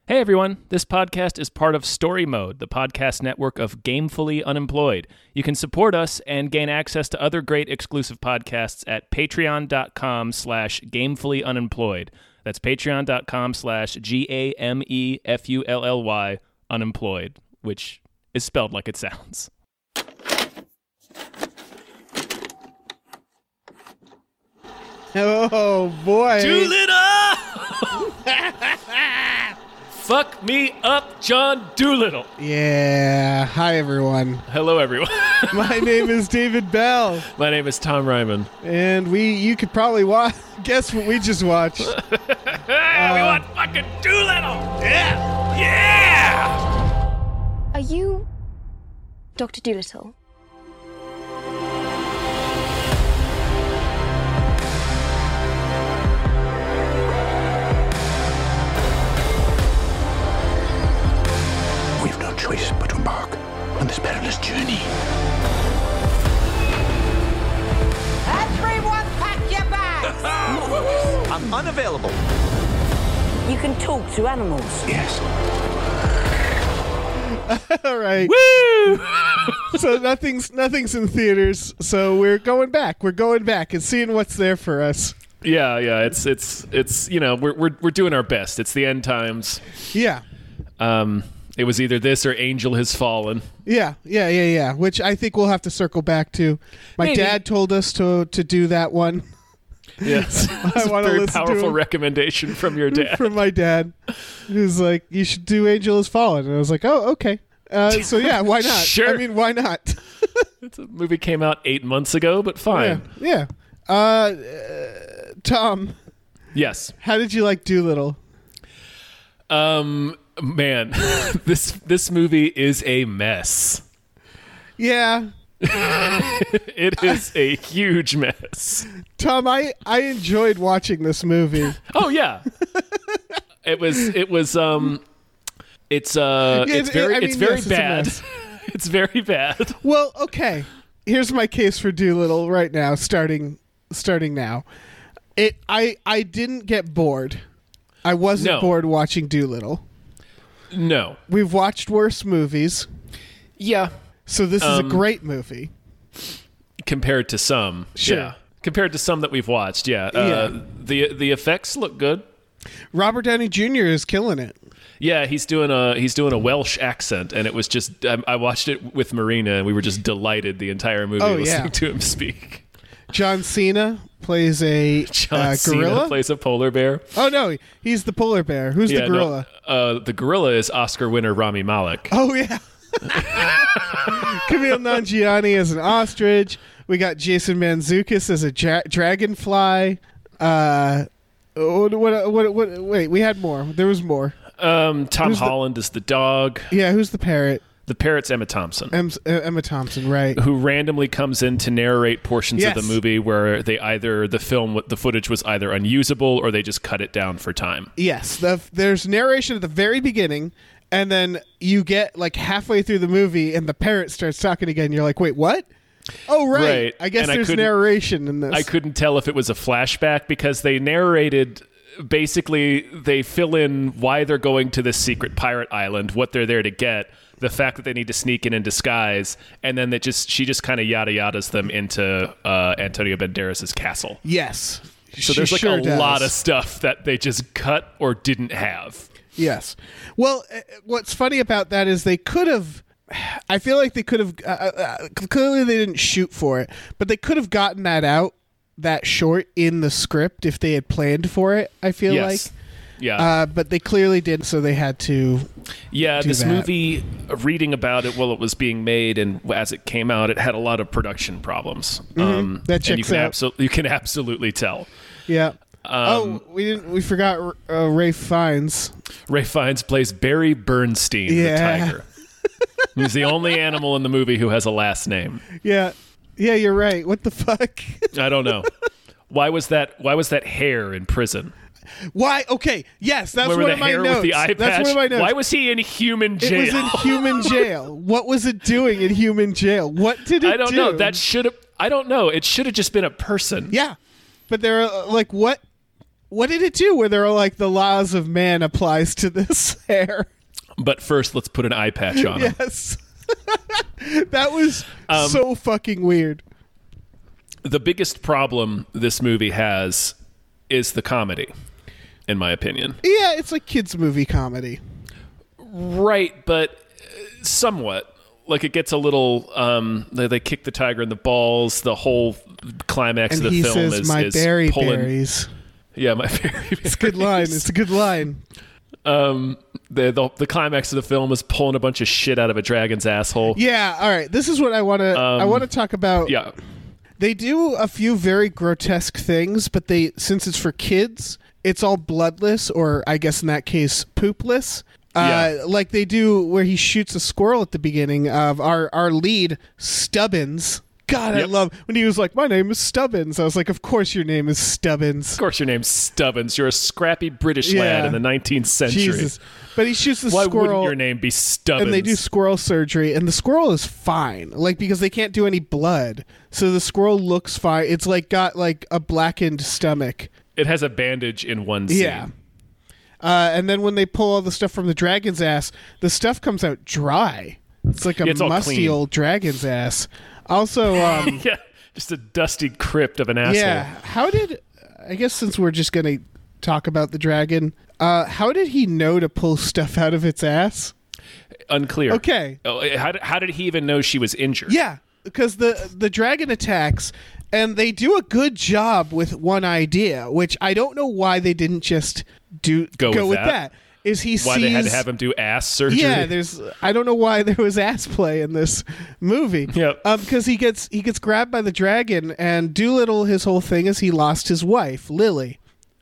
Hey everyone, this podcast is part of Story Mode, the podcast network of Gamefully Unemployed. You can support us and gain access to other great exclusive podcasts at patreon.com/gamefullyunemployed. That's patreon.com/GAMEFULLY unemployed, which is spelled like it sounds. Oh boy. Doolittle! Fuck me up, John Doolittle. Yeah. Hi, everyone. Hello, everyone. My name is David Bell. My name is Tom Ryman. And you could probably guess what we just watched. We want fucking Doolittle. Yeah. Yeah. Are you Dr. Doolittle? We've no choice but to embark on this perilous journey. Everyone pack your bags! I'm unavailable. You can talk to animals. Yes. All right. Woo! So nothing's in theaters. So we're going back. We're going back and seeing what's there for us. Yeah. It's you know, we're doing our best. It's the end times. Yeah. It was either this or Angel Has Fallen. Yeah. Which I think we'll have to circle back to. My Maybe. dad told us to do that one. Yes. It's a wanna very listen to powerful him. recommendation from your dad. From my dad, who's like, "You should do Angel Has Fallen," and I was like, "Oh, okay." So yeah, why not? Sure. I mean, why not? It's a movie came out 8 months ago, but fine. Yeah. Tom, Yes. how did you like Doolittle? Man, this movie is a mess. Yeah, It is a huge mess. Tom, I enjoyed watching this movie. Oh yeah. It's very bad. It's very bad. Well, okay. Here's my case for Doolittle right now, starting now. I didn't get bored. I wasn't No. bored watching Doolittle. No. We've watched worse movies, Yeah. so this is a great movie. Compared to some. Sure. Yeah. Compared to some that we've watched, yeah. The effects look good. Robert Downey Jr. is killing it. Yeah, he's doing a Welsh accent, and it was just I watched it with Marina, and we were just delighted the entire movie listening to him speak. John Cena plays a John gorilla. Cena plays a polar bear. Oh no, he's the polar bear. Who's the gorilla? The gorilla is Oscar winner Rami Malek. Oh yeah. Kumail Nanjiani as an ostrich. We got Jason Mantzoukas as a dragonfly. Wait, we had more. There was more. Tom Holland is the dog. Yeah, who's the parrot? The parrot's Emma Thompson. Emma Thompson, right? Who randomly comes in to narrate portions Yes. of the movie where the footage was either unusable or they just cut it down for time. Yes, there's narration at the very beginning, and then you get like halfway through the movie, and the parrot starts talking again. You're like, wait, what? Oh, right. I guess And there's narration in this. I couldn't tell if it was a flashback because they narrated. Basically, they fill in why they're going to this secret pirate island, what they're there to get, the fact that they need to sneak in disguise, and then she just kind of yada yadas them into Antonio Banderas' castle. Yes. So there's like a lot of stuff that they just cut or didn't have. Yes. Well, what's funny about that is they could have. I feel like they could have. Clearly, they didn't shoot for it, but they could have gotten that short in the script if they had planned for it. I feel like. Yeah. But they clearly did, so they had to. Yeah, do this that. movie, reading about it while it was being made and as it came out, it had a lot of production problems. That checks and you can out. You can absolutely tell. Yeah. We forgot Ralph Fiennes. Ralph Fiennes plays Barry Bernstein, the tiger. He's the only animal in the movie who has a last name. Yeah, you're right. What the fuck? I don't know. Why was that hare in prison? Why? Okay, yes, that's Remember one the of my hare notes. with the eye patch? That's one of my notes. Why was he in human jail? It was in human jail. What was it doing in human jail? What did it do? I don't know. I don't know. It should have just been a person. Yeah, but they're like, what what did it do? Where they're like the laws of man applies to this hair. But first, let's put an eye patch on him. Yes, that was so fucking weird. The biggest problem this movie has is the comedy, in my opinion. Yeah, it's like kids' movie comedy. Right, but somewhat. Like, it gets a little... they kick the tiger in the balls. The whole climax And of the he film says, is "My berry pulling... berries." Yeah, my berry It's a good line. It's a good line. The climax of the film is pulling a bunch of shit out of a dragon's asshole. Yeah, all right. This is what I want to I want to talk about. Yeah. They do a few very grotesque things, but since it's for kids, it's all bloodless, or I guess in that case, poopless. Like they do where he shoots a squirrel at the beginning of our lead, Stubbins. God, I love when he was like, "My name is Stubbins." I was like, "Of course your name is Stubbins. Of course your name's Stubbins. You're a scrappy British lad in the 19th century. Jesus." But he shoots the Why squirrel. wouldn't your name be Stubbins? And they do squirrel surgery, and the squirrel is fine, like because they can't do any blood, so the squirrel looks fine. It's like got like a blackened stomach. It has a bandage in one scene. Yeah. And then when they pull all the stuff from the dragon's ass, the stuff comes out dry. It's like a It's all musty clean. old dragon's ass. Also, Yeah, just a dusty crypt of an asshole. yeah. How did I guess since we're just gonna talk about the dragon, how did he know to pull stuff out of its ass? Unclear. Okay. Oh, how did he even know she was injured? Yeah, because the dragon attacks, and they do a good job with one idea, which I don't know why they didn't just go with that. Is he Why sees, they had to have him do ass surgery? Yeah, I don't know why there was ass play in this movie. Yep. Because he gets grabbed by the dragon, and Doolittle, his whole thing is he lost his wife, Lily.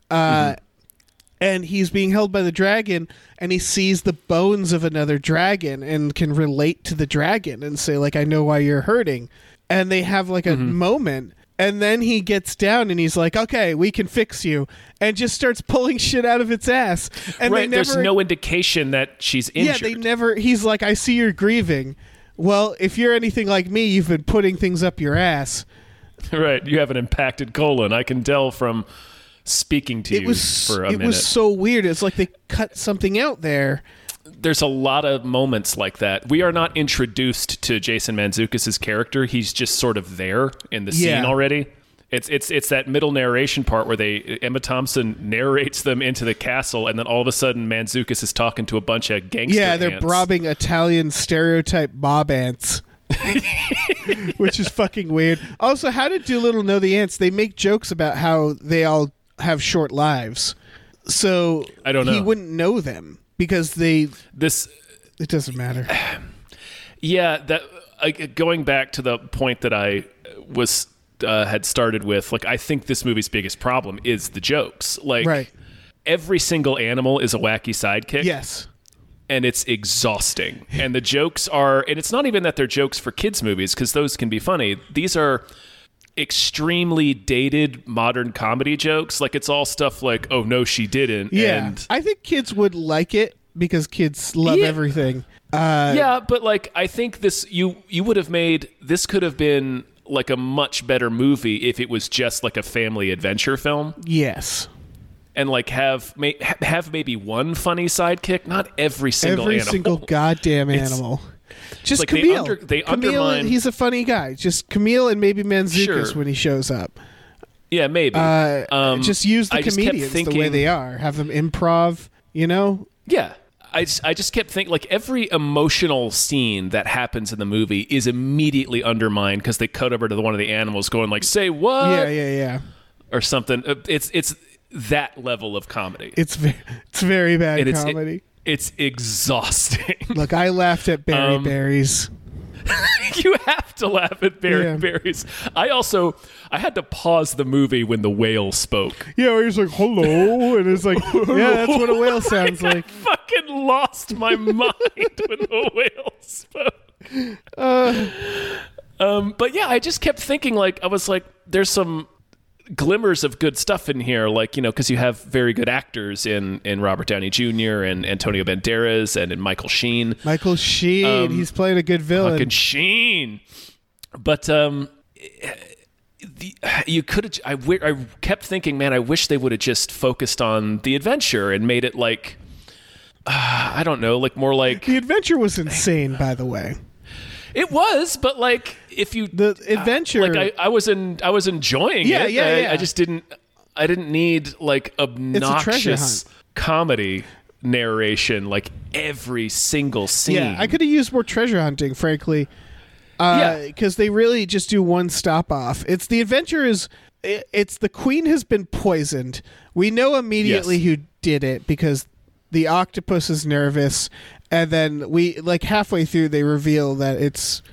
And he's being held by the dragon, and he sees the bones of another dragon and can relate to the dragon and say, like, "I know why you're hurting." And they have like a moment, and then he gets down and he's like, "Okay, we can fix you," and just starts pulling shit out of its ass. And Right, there's no indication that she's injured. Yeah, they never. He's like, "I see you're grieving." Well, if you're anything like me, you've been putting things up your ass. Right, you have an impacted colon. I can tell from speaking to you for a minute. It was so weird. It's like they cut something out there. There's a lot of moments like that. We are not introduced to Jason Mantzoukas' character. He's just sort of there in the scene already. It's that middle narration part where Emma Thompson narrates them into the castle, and then all of a sudden Mantzoukas is talking to a bunch of gangster Yeah, they're ants. brobbing Italian stereotype mob ants. Which is fucking weird. Also, how did Doolittle know the ants? They make jokes about how they all have short lives. So I don't know. He wouldn't know them because it doesn't matter. Yeah, that going back to the point that I was had started with, like, I think this movie's biggest problem is the jokes. Like, Right. every single animal is a wacky sidekick. Yes. And it's exhausting. And the jokes are, and it's not even that they're jokes for kids' movies, because those can be funny. These are extremely dated modern comedy jokes. Like, it's all stuff like, "Oh no, she didn't." Yeah. And I think kids would like it because kids love everything. yeah, but like, I think you would have made this could have been like a much better movie if it was just like a family adventure film. Yes. And like have maybe one funny sidekick, not every single Every animal. single goddamn animal. Just like they Camille. they Camille, undermine- he's a funny guy. Just Camille and maybe Mantzoukas Sure. when he shows up. Yeah, maybe. Just use the I just kept comedians the way thinking- they are. Have them improv, you know? Yeah. I just kept thinking, like, every emotional scene that happens in the movie is immediately undermined because they cut over to one of the animals going like, "Say what?" Yeah. or something. It's that level of comedy. It's very bad And comedy. It's exhausting. Look, I laughed at Berry Berries. You have to laugh at Yeah. berries. I had to pause the movie when the whale spoke. Yeah, where he's like, "Hello," and it's like, yeah, that's what a whale sounds like. I fucking lost my mind when the whale spoke. But yeah, I just kept thinking, like, I was like, there's some glimmers of good stuff in here, like, you know, because you have very good actors in Robert Downey Jr. and Antonio Banderas and in Michael Sheen. Michael Sheen, he's playing a good villain. Fucking Sheen. But you could have. I kept thinking, man, I wish they would have just focused on the adventure and made it like, I don't know, like more like The adventure was insane, by the way. it was, but like if you The adventure, like I was enjoying Yeah, it. yeah. I just didn't. I didn't need like treasure obnoxious hunt. comedy narration like every single scene. yeah, I could have used more treasure hunting, frankly. Yeah. Because they really just do one stop off. It's the adventure is. It's the queen has been poisoned. We know immediately Yes. who did it because the octopus is nervous, and then we like halfway through they reveal that it's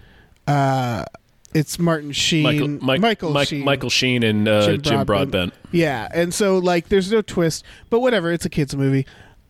Martin Sheen, Michael Sheen and Jim Broadbent. Yeah, and so like there's no twist, but whatever. It's a kids movie,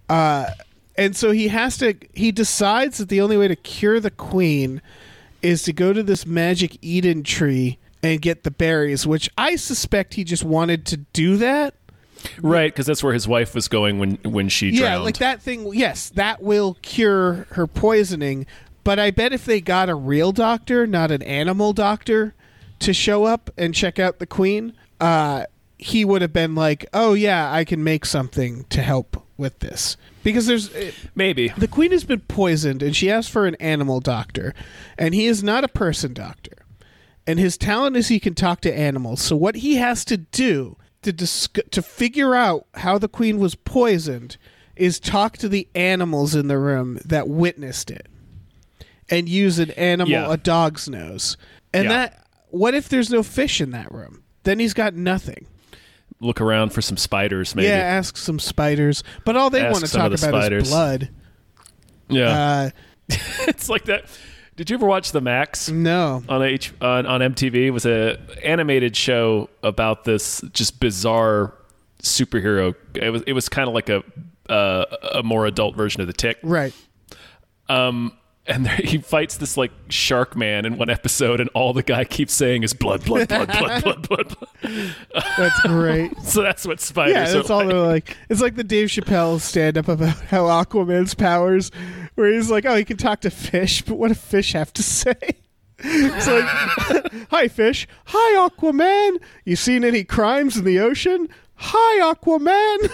and so he decides that the only way to cure the queen is to go to this magic Eden tree and get the berries, which I suspect he just wanted to do that. Right, because that's where his wife was going when she drowned. Yeah, like that thing. Yes, that will cure her poisoning. But I bet if they got a real doctor, not an animal doctor, to show up and check out the queen, he would have been like, "Oh yeah, I can make something to help with this." Because there's Maybe. the queen has been poisoned, and she asked for an animal doctor, and he is not a person doctor. And his talent is he can talk to animals. So what he has to do to figure out how the queen was poisoned is talk to the animals in the room that witnessed it, and use an animal, a dog's nose. And what if there's no fish in that room? Then he's got nothing. Look around for some spiders, maybe. Yeah, ask some spiders. But all they Ask want to some talk of the about spiders. is blood. Yeah. It's like that. Did you ever watch The Max? No. On MTV. It was a animated show about this just bizarre superhero. It was kind of like a more adult version of The Tick. Right. And he fights this like shark man in one episode, and all the guy keeps saying is blood, blood, blood, blood, blood, blood. That's great. So that's what spiders Yeah, that's are all like. they're like. It's like the Dave Chappelle stand-up about how Aquaman's powers, where he's like, oh, he can talk to fish, but what do fish have to say? It's like, hi, fish. Hi, Aquaman. You seen any crimes in the ocean? Hi, Aquaman.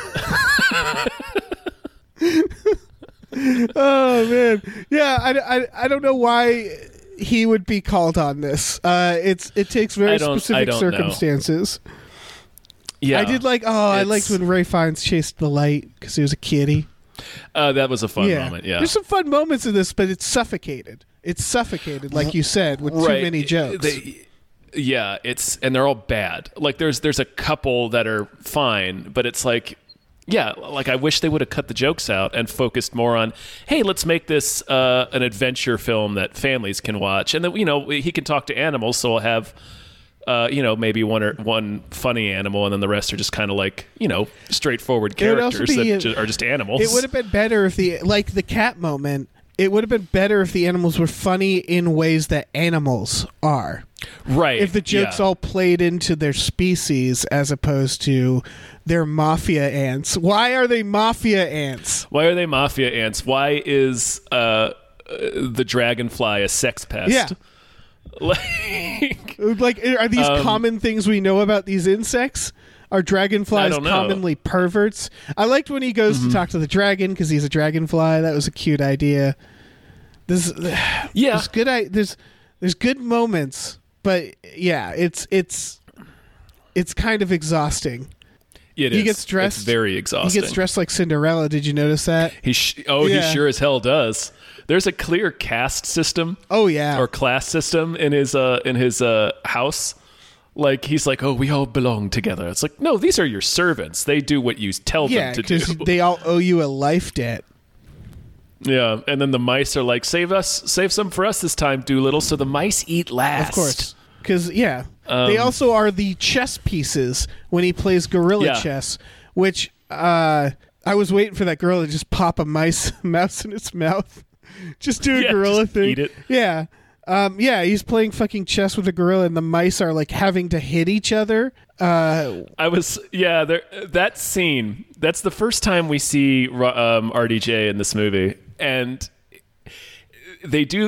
Oh, man. Yeah, I don't know why he would be called on this. It takes very specific don't know. circumstances. Yeah, I did I liked when Ray Fiennes chased the light because he was a kitty. that was a fun moment. Yeah, There's some fun moments in this, but it's suffocated. It's suffocated, like you said, with too many jokes. And they're all bad. Like there's a couple that are fine, but it's like, yeah, like I wish they would have cut the jokes out and focused more on, hey, let's make this an adventure film that families can watch, and then he can talk to animals, so we'll have maybe one funny animal, and then the rest are just kind of like straightforward characters that are just animals. It would have been better if the cat moment. It would have been better if the animals were funny in ways that animals are. Right. If the jokes all played into their species as opposed to their mafia ants. Why are they mafia ants? Why are they mafia ants? Why is the dragonfly a sex pest? Yeah. Like, are these common things we know about these insects? Are dragonflies commonly perverts? I liked when he goes to talk to the dragon because he's a dragonfly. That was a cute idea. There's good. There's good moments, but yeah, it's kind of exhausting. It he is. gets dressed. It's very exhausting. He gets dressed like Cinderella. Did you notice that? He sure as hell does. There's a clear caste system. Oh yeah, or class system in his house. Like he's like, oh, we all belong together. It's like, no, these are your servants. They do what you tell them to do. They all owe you a life debt. Yeah, and then the mice are like, save some for us this time, Doolittle. So the mice eat last, of course, because they also are the chess pieces when he plays gorilla chess. Which I was waiting for that gorilla to just pop a mouse in its mouth, just do a gorilla thing. Eat it. Yeah. He's playing fucking chess with a gorilla, and the mice are like having to hit each other. That scene. That's the first time we see RDJ in this movie, and they do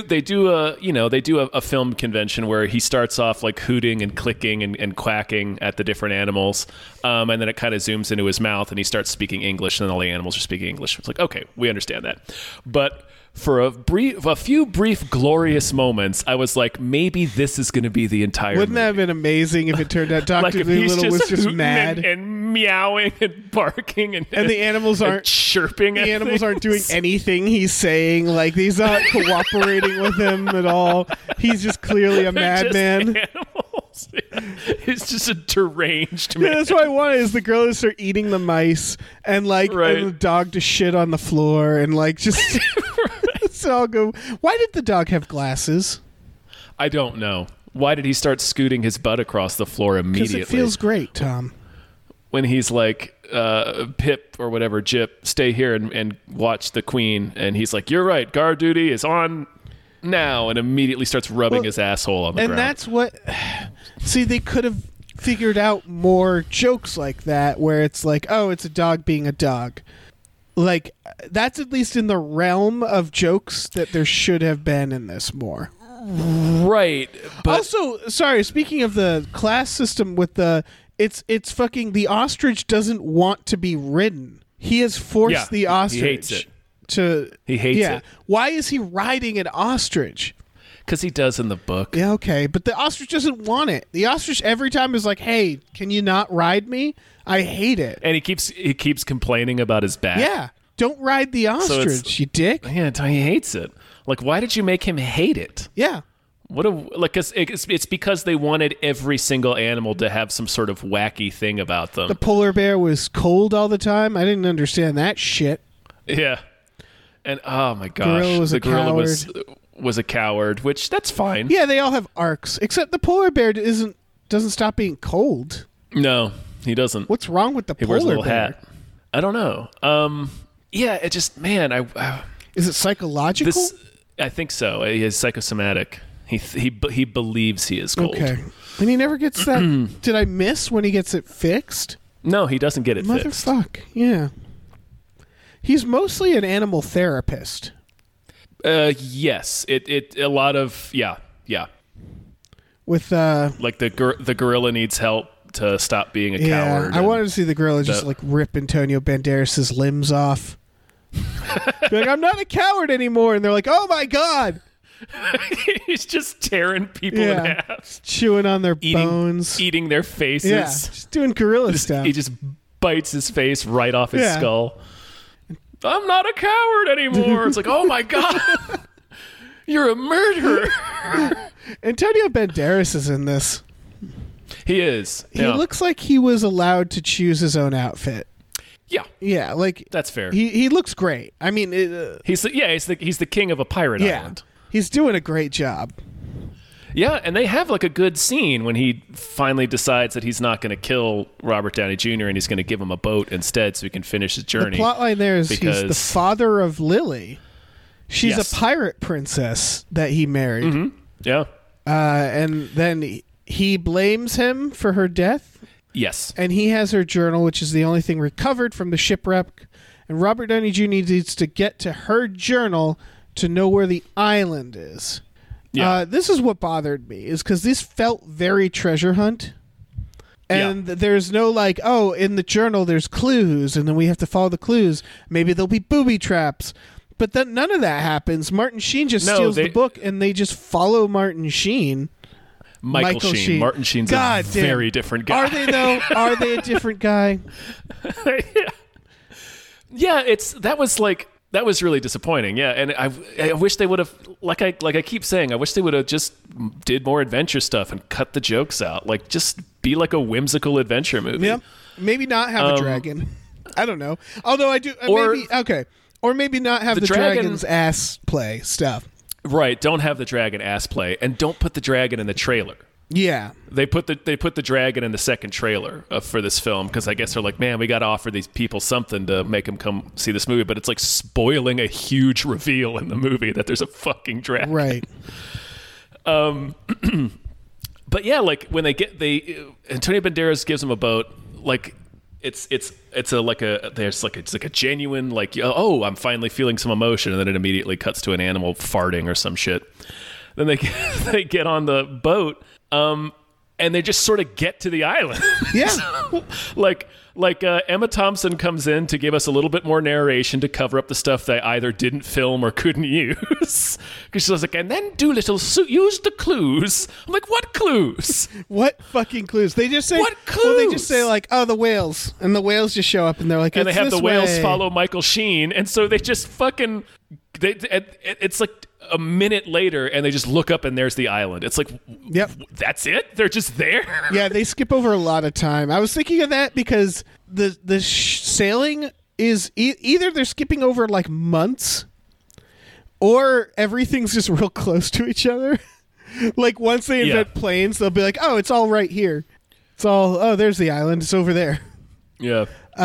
a film convention where he starts off like hooting and clicking and quacking at the different animals, and then it kind of zooms into his mouth and he starts speaking English, and then all the animals are speaking English. It's like, okay, we understand that. But for a few brief glorious moments, I was like, maybe this is going to be the entire Wouldn't movie. that have been amazing if it turned out Dr. Like if he's Dolittle was just hooting mad and meowing and barking and the animals and aren't chirping. the animals aren't doing anything he's saying. Like, he's not cooperating with him at all. He's just clearly a madman. Animals. He's just a deranged Yeah, man. that's what I wanted, is the girl to start eating the mice and like Right. and the dog to shit on the floor and like just it's all go. Why did the dog have glasses? I don't know. Why did he start scooting his butt across the floor Because immediately? it feels great, Tom. When he's like, Pip or whatever, Jip, stay here and watch the queen. And he's like, you're right, guard duty is on now. And immediately starts rubbing his asshole on the And ground. that's what. See, they could have figured out more jokes like that, where it's like, oh, it's a dog being a dog. Like, that's at least in the realm of jokes that there should have been in this more. right. But Also, sorry, speaking of the class system with the it's fucking the ostrich doesn't want to be ridden. He has forced Yeah, the he ostrich hates it. to He hates yeah. it. Why is he riding an ostrich? because he does in the book. Yeah, okay, but the ostrich doesn't want it. The ostrich every time is like, "Hey, can you not ride me? I hate it." And he keeps complaining about his back. Yeah, don't ride the ostrich, you dick. Yeah, he hates it. Like, why did you make him hate it? Yeah. It's because they wanted every single animal to have some sort of wacky thing about them. The polar bear was cold all the time. I didn't understand that shit. Yeah. And oh my gosh, Gorilla was the a gorilla was a coward, which that's fine. Yeah, they all have arcs, except the polar bear doesn't stop being cold. No, he doesn't. What's wrong with the He polar wears a little bear? hat. I don't know. Yeah, it just Is it psychological? I think so. He is psychosomatic. He believes he is cold. Okay. And he never gets that. Did I miss when he gets it fixed? No, he doesn't get it fixed. Motherfuck. Yeah. He's mostly an animal therapist. Yes. It a lot of yeah. With Like the gorilla needs help to stop being a yeah, coward. I and- wanted to see the gorilla just like rip Antonio Banderas' limbs off. Be like, I'm not a coward anymore, and they're like, oh my god, He's just tearing people in Yeah. half, chewing on their bones. eating their faces. Yeah, just doing gorilla stuff. He just bites his face right off his Yeah. skull. I'm not a coward anymore. It's like, oh my god, you're a murderer. Antonio Banderas is in this. He is. He Yeah. looks like he was allowed to choose his own outfit. Yeah, Yeah, like that's fair. he looks great. I mean, He's the king of a pirate yeah, island. he's doing a great job. Yeah, and they have like a good scene when he finally decides that he's not going to kill Robert Downey Jr. and he's going to give him a boat instead so he can finish his journey. The plotline there is he's the because- father of Lily. She's Yes. a pirate princess that he married. Yeah. And then he blames him for her death. Yes. And he has her journal, which is the only thing recovered from the shipwreck. And Robert Downey Jr. needs to get to her journal to know where the island is. Yeah. This is what bothered me, is because this felt very treasure hunt. And there's no like, oh, in the journal there's clues, and then we have to follow the clues. Maybe there'll be booby traps. But then none of that happens. Martin Sheen just steals the book, and they just follow Martin Sheen. Michael Sheen. Martin Sheen's God a damn. very different guy. Are they, though? Are they a different guy? Yeah, that was really disappointing. Yeah, and I wish they would have, like I keep saying, I wish they would have just did more adventure stuff and cut the jokes out. Like, just be like a whimsical adventure movie. Yep. Maybe not have a dragon. I don't know. Although I do. Or- maybe okay. Or maybe not have the dragon- dragon's ass play stuff. Right. Don't have the dragon ass play, and don't put the dragon in the trailer. Yeah. They put the dragon in the second trailer for this film because I guess they're like, man, we got to offer these people something to make them come see this movie. But it's like spoiling a huge reveal in the movie that there's a fucking dragon. Right. But yeah, like when Antonio Banderas gives him a boat, like it's like a genuine like, oh, I'm finally feeling some emotion, and then it immediately cuts to an animal farting or some shit. Then they get on the boat, and they just sort of get to the island. Yeah. like Emma Thompson comes in to give us a little bit more narration to cover up the stuff they either didn't film or couldn't use. Because she was like, and then Doolittle used the clues. I'm like, what clues? What fucking clues? They just say, What well, they clues? just say like, oh, the whales, and the whales just show up, and they're like, And they "It's have the this whales way." follow Michael Sheen, and so they just fucking it's like a minute later, and they just look up, and there's the island. It's like, Yep. that's it? They're just there? Yeah, they skip over a lot of time. I was thinking of that because the sailing is either they're skipping over like months, or everything's just real close to each other. Like once they invent planes, they'll be like, oh, it's all right here. It's all, oh, there's the island. It's over there. Yeah.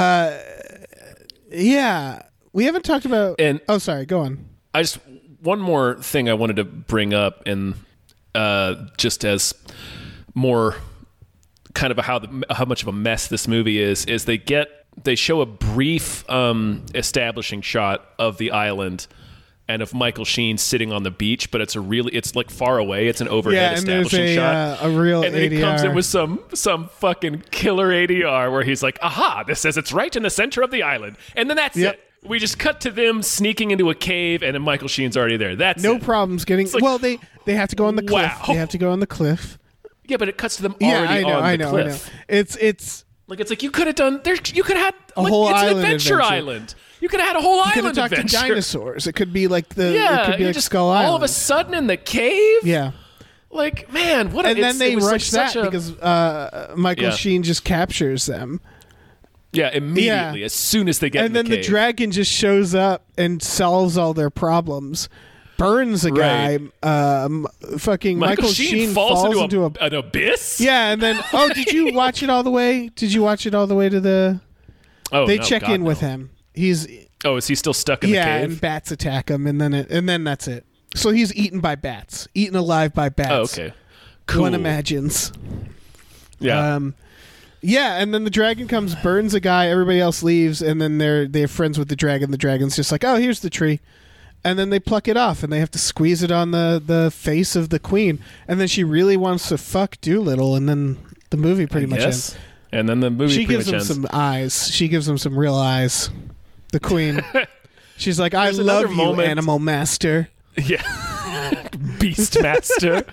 Yeah. We haven't talked about... Oh, sorry. Go on. One more thing I wanted to bring up, and just as more kind of how much of a mess this movie is they show a brief establishing shot of the island and of Michael Sheen sitting on the beach, but it's like far away. It's an overhead establishing shot. A real and then ADR. it comes in with some fucking killer ADR where he's like, aha, this says it's right in the center of the island. And then that's Yep. it. We just cut to them sneaking into a cave, and then Michael Sheen's already there. That's No it. problems getting... like, well, they have to go on the cliff. wow. They have to go on the cliff. Yeah, but it cuts to them Yeah, already on the cliff. It's Like, it's like you could have done. You could have had A whole it's island an adventure adventure. island. You could have had a whole you could have island talked adventure. to dinosaurs. It could be like it Yeah, could be you like just Skull Island. all of a sudden in the cave. Yeah. Like, man, what? And then they it was like rush that such a- because Michael Yeah. Sheen just captures them. yeah, immediately Yeah. as soon as they get And in then the the cave. dragon just shows up and solves all their problems. Burns a guy. Fucking Michael Sheen falls into a... an abyss. Yeah, and then... Oh, did you watch it all the way? Did you watch it all the way to the... Oh, They no, check God, in with no. him. He's... Oh, is he still stuck in the Yeah, cave? and bats attack him, and then that's it. So he's eaten by bats. Eaten alive by bats. Oh, okay. Cool. One imagines. Yeah. Yeah, and then the dragon comes, burns a guy, everybody else leaves, and then they're friends with the dragon. The dragon's just like, oh, here's the tree. And then they pluck it off, and they have to squeeze it on the face of the queen. And then she really wants to fuck Doolittle, and then the movie pretty much ends. And then the movie She pretty gives him much ends. some eyes. She gives him some real eyes. The queen. She's like, I There's love another you, moment- animal master. Yeah. Beastmaster.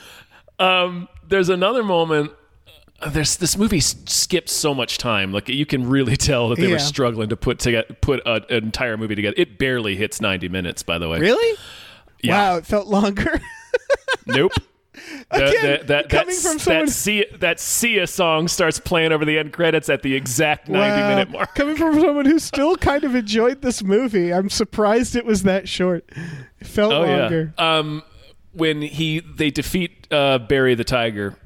There's another moment. This movie skips so much time. Like, you can really tell that they Yeah. were struggling to put an entire movie together. It barely hits 90 minutes, by the way. Really? Yeah. Wow, it felt longer. Nope. Again, coming from someone- that Sia song starts playing over the end credits at the exact 90-minute mark. Coming from someone who still kind of enjoyed this movie, I'm surprised it was that short. It felt longer. Yeah. When they defeat Barry the Tiger,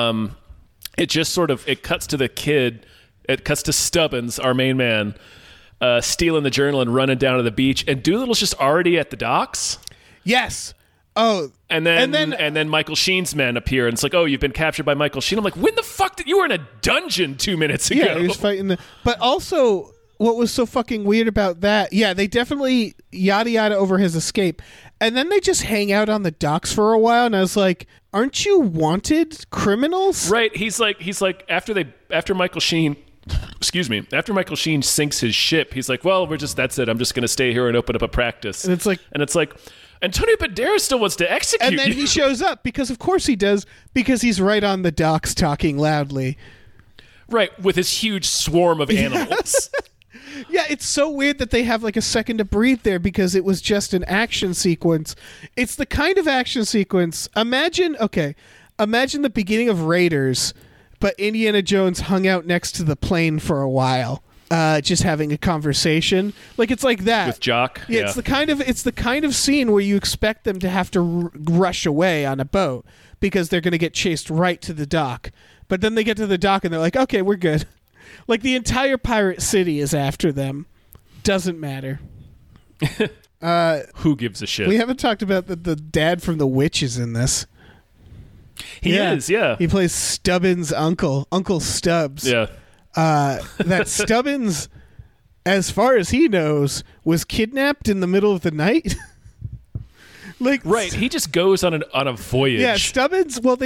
it just sort of cuts to the kid. It cuts to Stubbins, our main man, stealing the journal and running down to the beach, and Doolittle's just already at the docks. Yes. Oh, And then Michael Sheen's men appear, and it's like, oh, you've been captured by Michael Sheen. I'm like, when the fuck did you were in a dungeon 2 minutes ago? yeah, he was fighting But also, what was so fucking weird about that? Yeah, they definitely yada yada over his escape, and then they just hang out on the docks for a while. And I was like, aren't you wanted criminals? Right? He's like after Michael Sheen. Excuse me. After Michael Sheen sinks his ship, he's like, well, that's it. I'm just going to stay here and open up a practice. And it's like. Antonio Banderas still wants to execute And then you. he shows up because, of course, he does, because he's right on the docks talking loudly. Right, with his huge swarm of animals. Yeah, it's so weird that they have like a second to breathe there because it was just an action sequence. It's the kind of action sequence. Imagine the beginning of Raiders, but Indiana Jones hung out next to the plane for a while. Just having a conversation, like it's like that With Jock? Yeah, Yeah. it's the kind of scene where you expect them to have to rush away on a boat because they're going to get chased right to the dock. But then they get to the dock and they're like, "Okay, we're good." Like the entire pirate city is after them. Doesn't matter. Who gives a shit? We haven't talked about the dad from The Witch is in this. He is, yeah. He plays Stubbins' uncle, Uncle Stubbs. Yeah. that Stubbins, as far as he knows, was kidnapped in the middle of the night. Like, right, he just goes on a voyage. Yeah, Stubbins. Well,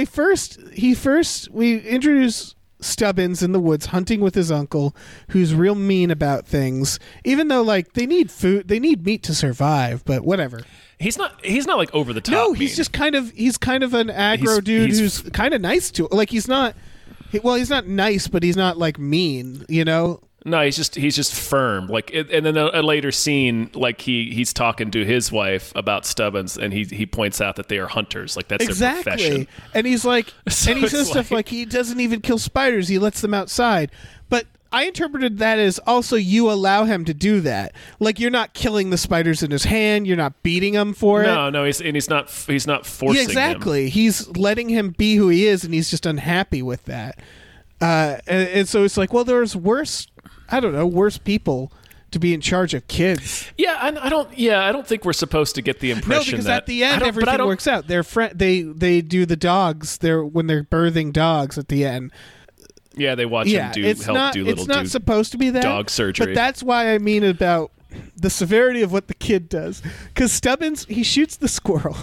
we introduce Stubbins in the woods hunting with his uncle, who's real mean about things. Even though, like, they need food, they need meat to survive. But whatever. He's not like over the top. No, mean. he's just kind of an aggro dude who's kind of nice to. Like, he's not nice, but he's not like mean. You know. No, he's just firm. Like, and then a later scene, like he's talking to his wife about Stubbins, and he points out that they are hunters. Like, that's their profession. And he's like, So and he says it's stuff like he doesn't even kill spiders; he lets them outside. But I interpreted that as also you allow him to do that. Like, you're not killing the spiders in his hand, you're not beating him for it. No, he's not forcing Yeah, exactly. He's letting him be who he is, and he's just unhappy with that. And so it's like, well, there's worse people to be in charge of kids. Yeah, and I don't think we're supposed to get the impression because that at the end everything works out. Their they do the dogs. When they're birthing dogs at the end. Yeah, they watch him it's not supposed to be that dog surgery. But that's why I mean about the severity of what the kid does. Because Stubbins, he shoots the squirrel.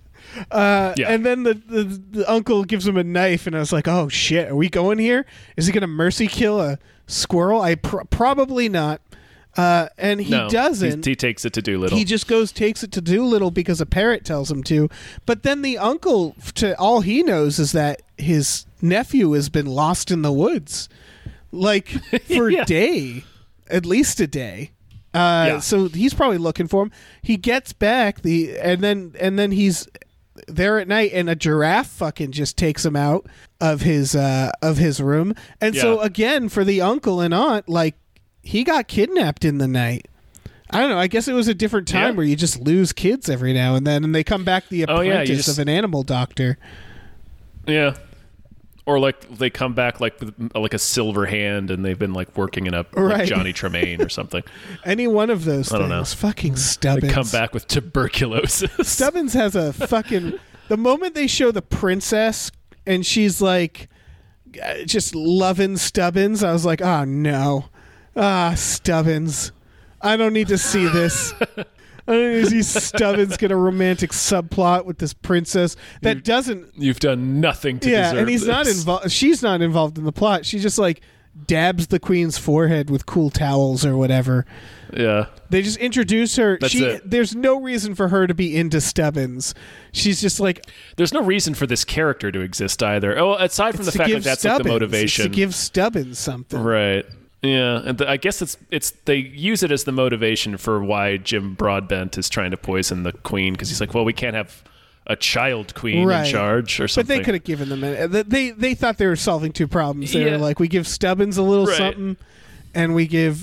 And then the uncle gives him a knife, and I was like, oh shit, are we going here? Is he gonna mercy kill a squirrel? Probably not. And he doesn't. He takes it to Doolittle. He just takes it to Doolittle because a parrot tells him to. But then the uncle, to all he knows, is that his nephew has been lost in the woods, like for a day, at least a day. So he's probably looking for him. He gets back and then he's there at night, and a giraffe fucking just takes him out of his room. And so again, for the uncle and aunt, like, he got kidnapped in the night. I don't know. I guess it was a different time where you just lose kids every now and then, and they come back the apprentice of an animal doctor. Yeah. Or like they come back like with like a silver hand, and they've been like working in like Johnny Tremaine or something. Any one of those things. I don't know. Fucking Stubbins. They come back with tuberculosis. Stubbins has a fucking... The moment they show the princess and she's like just loving Stubbins, I was like, oh no. Stubbins. I don't need to see this. I don't need to see Stubbins get a romantic subplot with this princess that doesn't... You've done nothing to deserve and he's this. not involved. She's not involved in the plot. She just like dabs the queen's forehead with cool towels or whatever. Yeah. They just introduce her. That's it. There's no reason for her to be into Stubbins. She's just like... There's no reason for this character to exist either. Oh, aside from the fact that that's like the motivation. It's to give Stubbins something. Right. Yeah, and I guess it's they use it as the motivation for why Jim Broadbent is trying to poison the queen, because he's like, well, we can't have a child queen in charge or something. But they could have given them they thought they were solving two problems. They were like, we give Stubbins a little something, and we give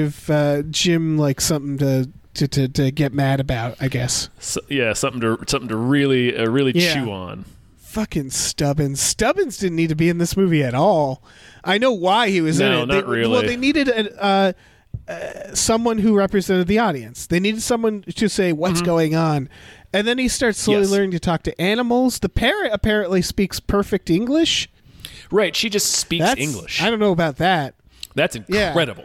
Jim like something to get mad about, I guess. So, something to really chew on. Fucking Stubbins. Stubbins didn't need to be in this movie at all. I know why he was in it. No, not really. Well, they needed someone who represented the audience. They needed someone to say what's going on. And then he starts slowly learning to talk to animals. The parrot apparently speaks perfect English. Right, she just speaks English. I don't know about that. That's incredible.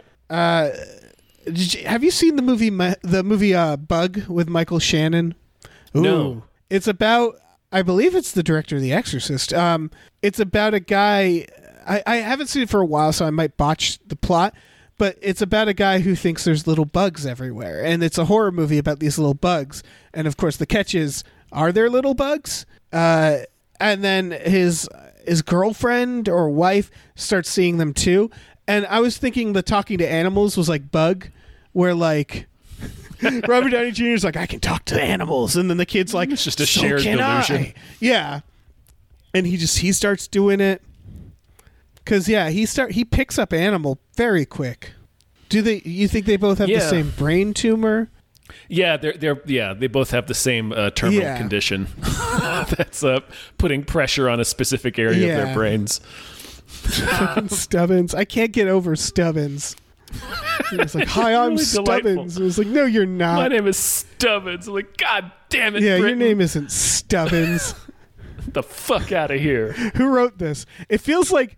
Have you seen the movie Bug with Michael Shannon? Ooh. No. It's about... I believe it's the director of The Exorcist. It's about a guy... I haven't seen it for a while, so I might botch the plot, but it's about a guy who thinks there's little bugs everywhere, and it's a horror movie about these little bugs. And of course, the catch is, are there little bugs? And then his girlfriend or wife starts seeing them too. And I was thinking the talking to animals was like Bug, where like... Robert Downey Jr. is like, I can talk to animals, and then the kid's like, it's just a shared delusion. Yeah, and he starts doing it because he picks up animal very quick. You think they both have the same brain tumor? Yeah, they both have the same terminal condition that's putting pressure on a specific area of their brains. Fucking Stubbins, I can't get over Stubbins. He was like, hi, I'm really Stubbins. It was like, no, you're not. My name is Stubbins. I'm like, God damn it, yeah, Britain. Your name isn't Stubbins. The fuck out of here. Who wrote this? It feels like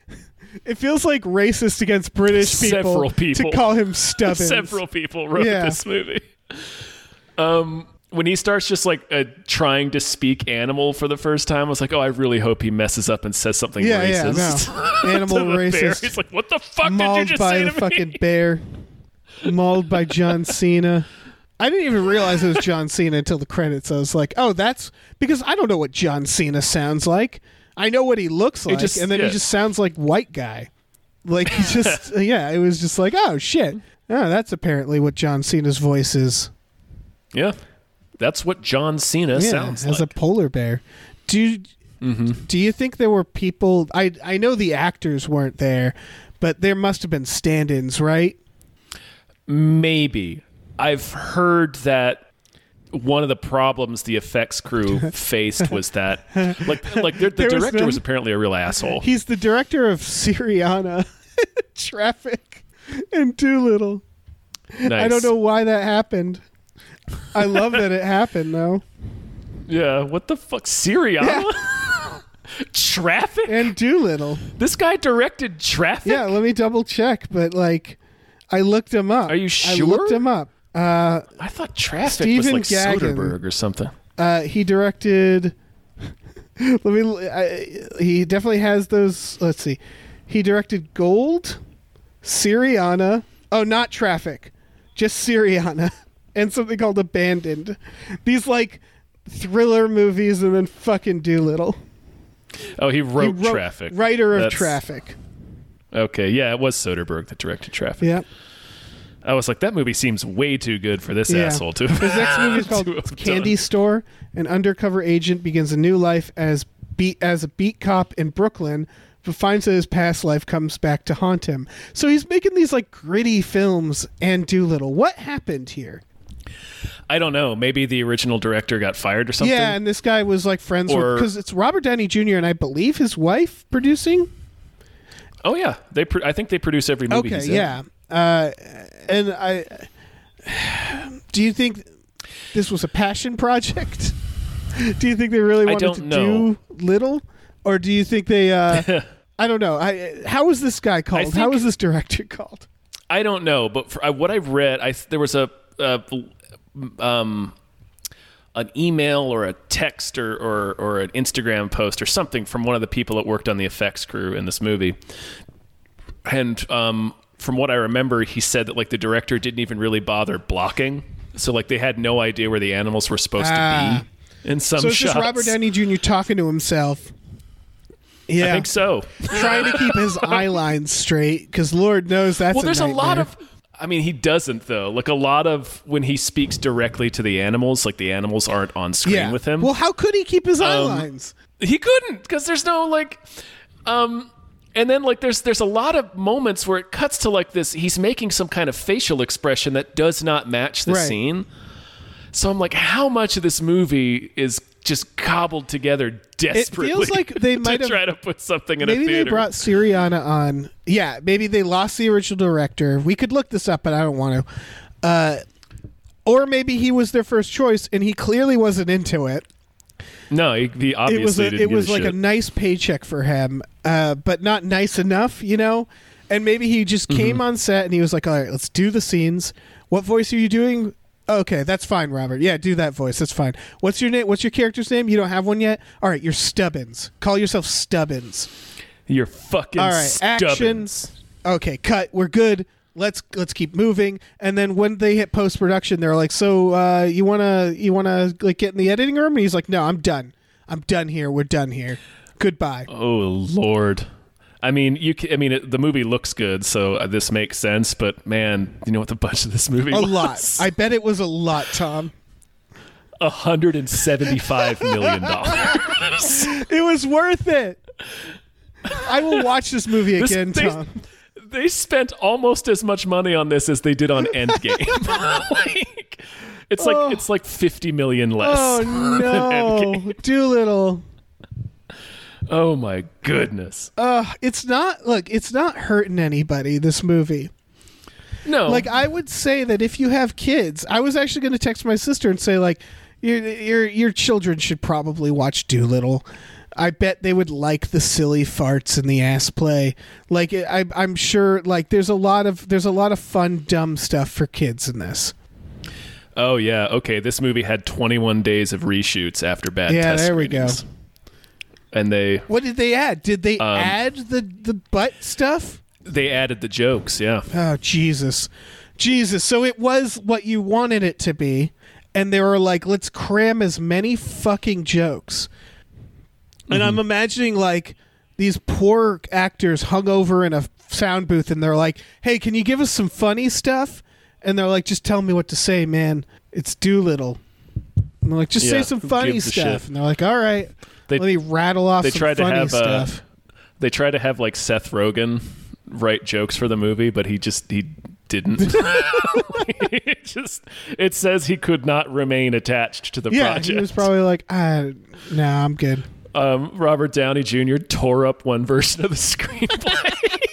It feels like racist against British Several people to call him Stubbins. Several people wrote this movie. When he starts just like trying to speak animal for the first time, I was like, oh, I really hope he messes up and says something racist. No. Animal racist. Bear. He's like, what the fuck Mauled did you just by say the to me? fucking bear. Mauled by John Cena. I didn't even realize it was John Cena until the credits. I was like, oh, that's because I don't know what John Cena sounds like. I know what he looks like, and then he just sounds like white guy. Like he just, it was just like, oh shit. Oh, that's apparently what John Cena's voice is. Yeah. That's what John Cena sounds like. As a polar bear. Do you think there were people... I know the actors weren't there, but there must have been stand-ins, right? Maybe. I've heard that one of the problems the effects crew faced was that... the director was apparently a real asshole. He's the director of Syriana, Traffic, and Doolittle. Nice. I don't know why that happened. I love that it happened, though. Yeah, what the fuck? Syriana? Yeah. Traffic? And Doolittle. This guy directed Traffic? Yeah, let me double check, but I looked him up. Are you sure? I looked him up. I thought Traffic Stephen was like Gaghan. Soderbergh or something. He directed... he definitely has those... Let's see. He directed Gold, Syriana... Oh, not Traffic. Just Syriana. And something called Abandoned. These thriller movies, and then fucking Doolittle. Oh, he wrote Traffic. Writer of Traffic. Okay, yeah, it was Soderbergh that directed Traffic. Yeah. I was like, that movie seems way too good for this asshole to. His next movie is called Candy Store. An undercover agent begins a new life as a beat cop in Brooklyn, but finds that his past life comes back to haunt him. So he's making these gritty films and Doolittle. What happened here? I don't know. Maybe the original director got fired or something. Yeah, and this guy was friends with, because it's Robert Downey Jr. and I believe his wife producing. Oh yeah, I think they produce every movie. Okay, he's in. yeah. And do you think this was a passion project? Do you think they really wanted to do Little, or do you think they? I don't know. How was this guy called? How was this director called? I don't know, but what I've read, there was an email or a text or an Instagram post or something from one of the people that worked on the effects crew in this movie. And from what I remember, he said that the director didn't even really bother blocking. So they had no idea where the animals were supposed to be in some shots. So it's just Robert Downey Jr. talking to himself. Yeah. I think so. Trying to keep his eye lines straight, because Lord knows that's there's a lot of... I mean, he doesn't, though. A lot of when he speaks directly to the animals, the animals aren't on screen with him. Well, how could he keep his eye lines? He couldn't, because there's no, and then, there's a lot of moments where it cuts to, this, he's making some kind of facial expression that does not match the scene. So I'm like, how much of this movie is just cobbled together desperately? It feels like they might have try to put something in a maybe theater. They brought Syriana on. Yeah, maybe they lost the original director. We could look this up, but I don't want to. Or maybe he was their first choice, and he clearly wasn't into it. No, he obviously didn't. It was give a shit. a nice paycheck for him, but not nice enough, And maybe he just came on set and he was like, "All right, let's do the scenes. What voice are you doing?" Okay, that's fine, Robert. Yeah, do that voice. That's fine. What's your name? What's your character's name? You don't have one yet? All right, you're Stubbins. Call yourself Stubbins. You're fucking all right, Stubbins. Action. Okay, cut. We're good. Let's keep moving. And then when they hit post production, they're like, "So you wanna get in the editing room?" And he's like, "No, I'm done. I'm done here. We're done here. Goodbye." Oh Lord. I mean, the movie looks good, so this makes sense. But man, you know what the budget of this movie was? A lot. I bet it was a lot, Tom. $175 million. It was worth it. I will watch this movie again, Tom. They spent almost as much money on this as they did on Endgame. It's like $50 million less. Oh no, Doolittle. Oh my goodness. It's not hurting anybody, this movie. No. I would say that if you have kids, I was actually going to text my sister and say your children should probably watch Doolittle. I bet they would like the silly farts and the ass play. Like I'm sure like there's a lot of fun dumb stuff for kids in this. Oh yeah, okay. This movie had 21 days of reshoots after bad Yeah, test there we screenings. go. And they What did they add? Did they add the butt stuff? they added the jokes, yeah. Oh Jesus. So it was what you wanted it to be, and they were like, let's cram as many fucking jokes. And I'm imagining like these poor actors hung over in a sound booth, and they're like, "Hey, can you give us some funny stuff?" And they're like, "Just tell me what to say, man. It's Doolittle." And they're like, "Just say Yeah, some who funny gives a stuff." shit? And they're like, "All right." They- Let me rattle off they some tried to funny have, stuff. They tried to have like Seth Rogen write jokes for the movie, but he didn't. It says he could not remain attached to the Yeah, project. he was probably like, "No, I'm good." Robert Downey Jr. tore up one version of the screenplay.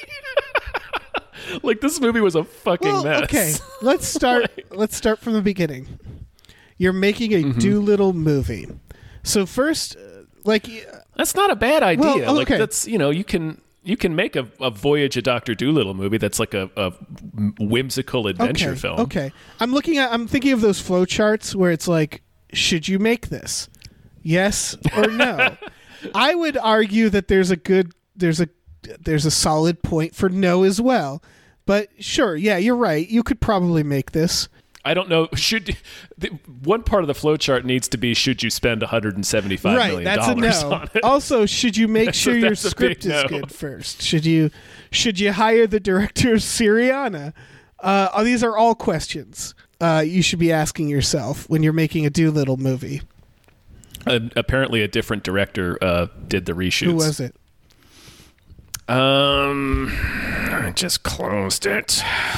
Like this movie was a fucking mess. Okay, let's start. Let's start from the beginning. You're making a Doolittle movie, so first, That's not a bad idea. Well, Like okay. that's you can make a Voyage of Dr. Dolittle movie that's like a whimsical adventure film. Okay, I'm thinking of those flow charts where it's like, should you make this? Yes or no? I would argue that there's a solid point for no as well. But sure, yeah, you're right. You could probably make this. I don't know. One part of the flowchart needs to be: should you spend $175 Right, million that's a no. on it? Also, should you make sure your that's a script big is no. good first? Should you hire the director of Syriana? These are all questions you should be asking yourself when you're making a Doolittle movie. Apparently, a different director did the reshoots. Who was it? I just closed it.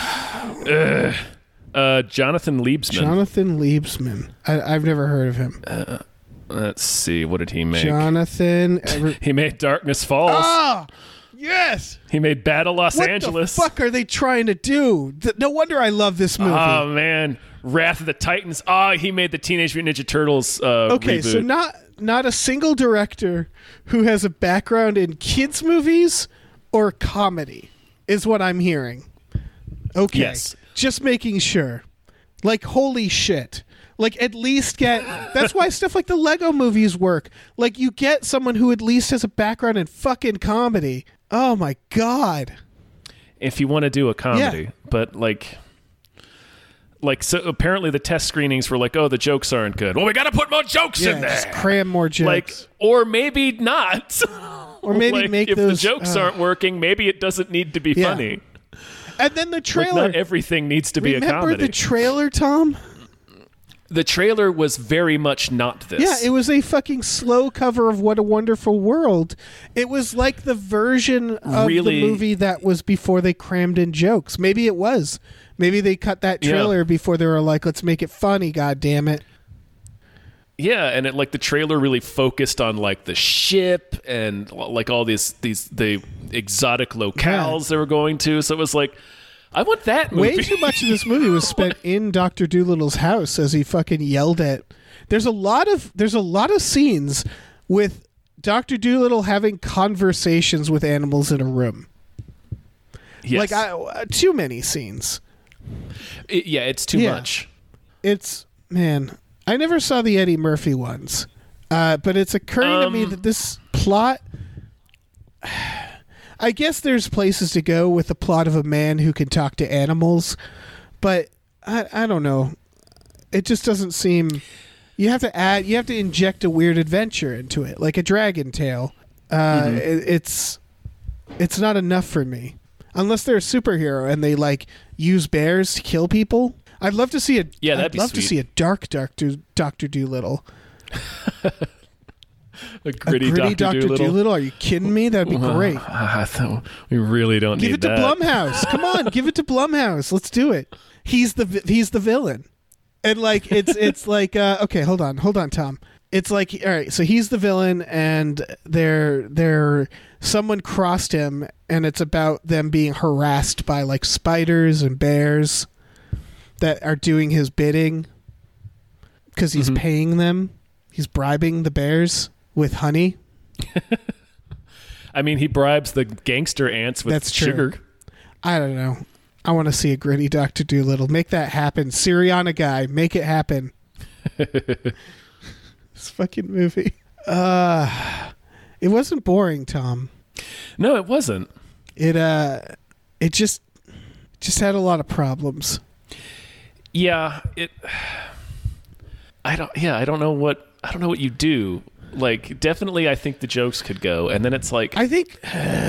Jonathan Liebsman. Jonathan Liebsman. I've never heard of him. Let's see. What did he make? Jonathan. He made Darkness Falls. Ah, yes. He made Battle Los What Angeles. the fuck are they trying to do? No wonder I love this movie. Oh man, Wrath of the Titans. He made the Teenage Mutant Ninja Turtles Okay, reboot. so not a single director who has a background in kids movies or comedy is what I'm hearing. Okay. Yes. Just making sure. Like, holy shit. Like, at least get... That's why stuff like the Lego movies work. Like, you get someone who at least has a background in fucking comedy. Oh, my God. If you want to do a comedy, Yeah. but like so apparently the test screenings were like, oh, the jokes aren't good. Well, we got to put more jokes in there. Just cram more jokes. Like, or maybe not. Or maybe Like, make if those... the jokes aren't working, maybe it doesn't need to be Yeah. funny. And then the Like, trailer... not everything needs to be a Remember comedy. the trailer, Tom? The trailer was very much not this. Yeah, it was a fucking slow cover of What a Wonderful World. It was like the version of Really? the movie that was before they crammed in jokes. Maybe it was. Maybe they cut that trailer before they were like, let's make it funny, God damn it. Yeah, and the trailer really focused on like the ship and like all the exotic locales they were going to. So it was like, I want that movie. Way too much of this movie was spent in Dr. Doolittle's house as he fucking yelled at. There's a lot of scenes with Dr. Doolittle having conversations with animals in a room. Yes. Like too many scenes. It's too much. It's, man, I never saw the Eddie Murphy ones, but it's occurring to me that this plot, I guess there's places to go with the plot of a man who can talk to animals, but I don't know. It just doesn't seem, you have to inject a weird adventure into it, like a dragon tale. It's not enough for me. Unless they're a superhero and they like use bears to kill people. I'd love to see that'd be to sweet. see a dark Dr. Doolittle. A gritty, Dr. Doolittle. Are you kidding me? That'd be great. We really don't Give need it to that. Blumhouse. Come on, give it to Blumhouse. Let's do it. He's the villain. And like it's like okay, hold on, Tom. It's like, all right, so he's the villain, and someone crossed him, and it's about them being harassed by like spiders and bears that are doing his bidding because he's paying them. He's bribing the bears with honey. I mean, he bribes the gangster ants with That's true. sugar. I don't know. I want to see a gritty Dr. Dolittle. Make that happen. Syriana guy, make it happen. This fucking movie. It wasn't boring, Tom. No, it wasn't. It just had a lot of problems. Yeah, I don't know what you do. Like, definitely I think the jokes could go, and then it's like I think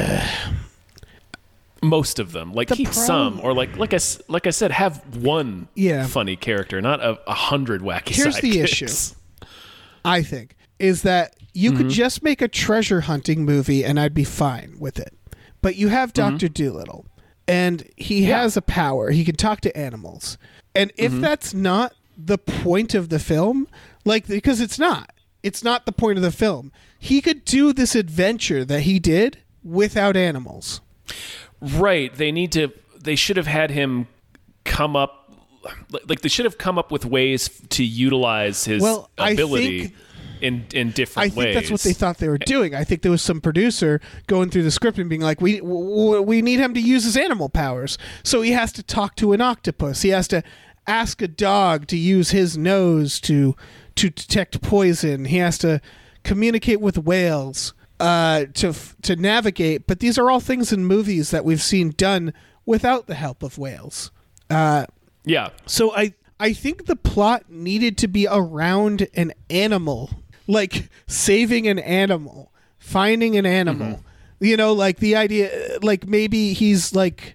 most of them. Like, keep some, or like I said, have one funny character, not 100 wacky Here's the sidekicks. issue, I think, is that you could just make a treasure hunting movie and I'd be fine with it. But you have Dr. Dolittle, and he has a power. He can talk to animals. And if that's not the point of the film, like, because it's not the point of the film. He could do this adventure that he did without animals. Right. They should have had him come up, like they should have come up with ways to utilize his ability in different ways. I think that's what they thought they were doing. I think there was some producer going through the script and being like, we need him to use his animal powers. So he has to talk to an octopus. He has to ask a dog to use his nose to detect poison. He has to communicate with whales to navigate. But these are all things in movies that we've seen done without the help of whales. So I think the plot needed to be around an animal, like saving an animal, finding an animal. You know, like the idea, like maybe he's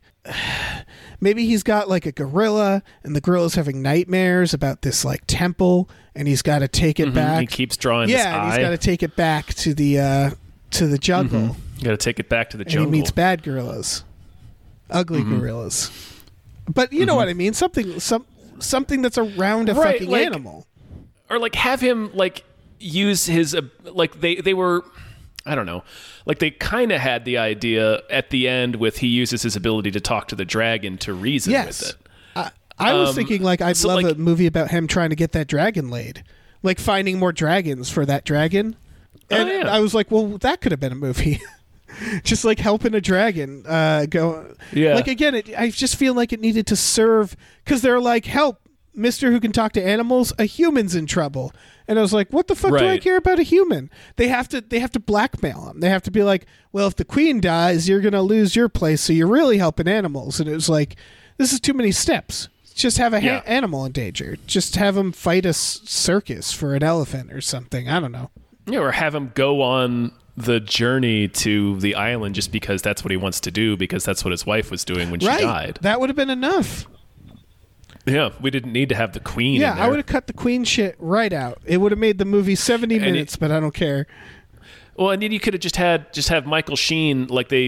got like a gorilla, and the gorilla's having nightmares about this like temple, and he's got to take it back. He keeps drawing his eye. Yeah, and he's got to take it back to the jungle. You got to take it back to the And jungle. he meets bad gorillas, ugly gorillas. But you know what I mean? Something that's around a fucking like, animal. Or like have him like use his like they were, I don't know, like they kind of had the idea at the end with he uses his ability to talk to the dragon to reason with it. I was thinking like I'd love like, a movie about him trying to get that dragon laid, like finding more dragons for that dragon. And I was like, well, that could have been a movie. Just like helping a dragon go. Yeah. Like again, I just feel like it needed to serve, because they're like, help, Mister who can talk to animals, a human's in trouble. And I was like, what the fuck do I care about a human? They have to blackmail him. They have to be like, well, if the queen dies, you're gonna lose your place, so you're really helping animals. And it was like, this is too many steps. Just have a animal in danger. Just have him fight a circus for an elephant or something. I don't know. Yeah, or have him go on the journey to the island just because that's what he wants to do, because that's what his wife was doing when she died. That would have been enough. Yeah, we didn't need to have the queen in there. I would have cut the queen shit right out. It would have made the movie 70 minutes, but I don't care. Well, and then you could have just have Michael Sheen, like they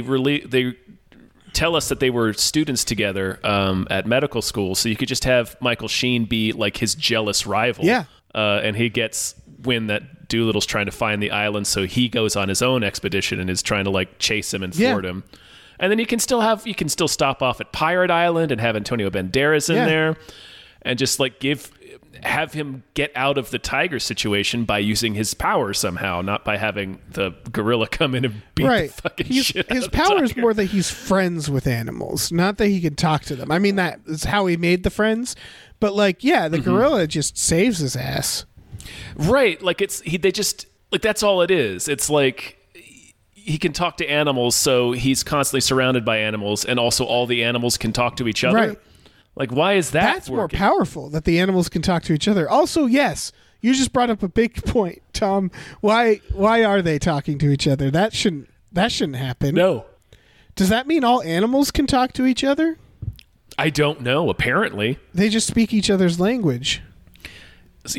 tell us that they were students together at medical school, so you could just have Michael Sheen be like his jealous rival. Yeah. And he gets wind that Doolittle's trying to find the island, so he goes on his own expedition and is trying to like chase him and thwart him. And then you can still stop off at Pirate Island and have Antonio Banderas in there, and just like have him get out of the tiger situation by using his power somehow, not by having the gorilla come in and beat the fucking shit out his of the power is tiger. more that he's friends with animals, not that he can talk to them. I mean, that is how he made the friends. But like, the gorilla just saves his ass. Right, like they just like that's all it is. It's like he can talk to animals, so he's constantly surrounded by animals, and also all the animals can talk to each other. Right. Like, why is that That's working? more powerful, that the animals can talk to each other. Also, yes, you just brought up a big point, Tom. Why are they talking to each other? That shouldn't happen. No. Does that mean all animals can talk to each other? I don't know, apparently. They just speak each other's language. So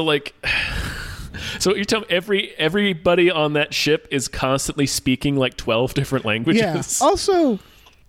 you're telling me everybody on that ship is constantly speaking like 12 different languages? Yeah. Also,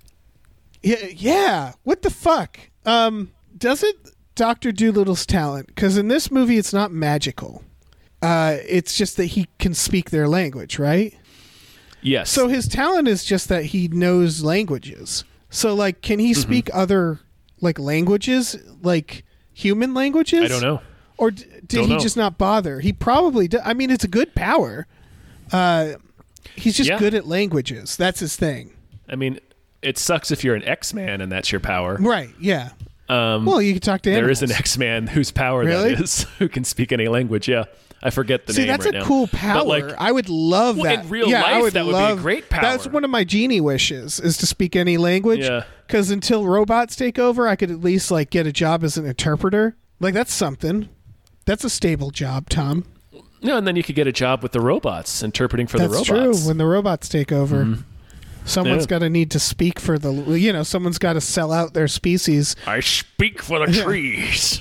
what the fuck? Doesn't Dr. Doolittle's talent, because in this movie it's not magical. It's just that he can speak their language, right? Yes. So his talent is just that he knows languages. So, like, can he speak other, like, languages, like human languages? I don't know. Or did he just not bother? He probably did. I mean, it's a good power. He's just Yeah. good at languages. That's his thing. I mean, it sucks if you're an X-Man and that's your power. Right, yeah. Well, you can talk to There animals. is an X-Man whose power Really? that is, who can speak any language. Yeah, I forget the See, name that's right a now. cool power. But like, I would love Well, that. in real yeah, I life, would that would be a love, great power. That's one of my genie wishes, is to speak any language. Yeah. Because until robots take over, I could at least like get a job as an interpreter. Like, that's something. That's a stable job, Tom. no, and then you could get a job with the robots, interpreting for That's the robots. true. When the robots take over, someone's Yeah. got to need to speak for the. Someone's got to sell out their species. I speak for the trees.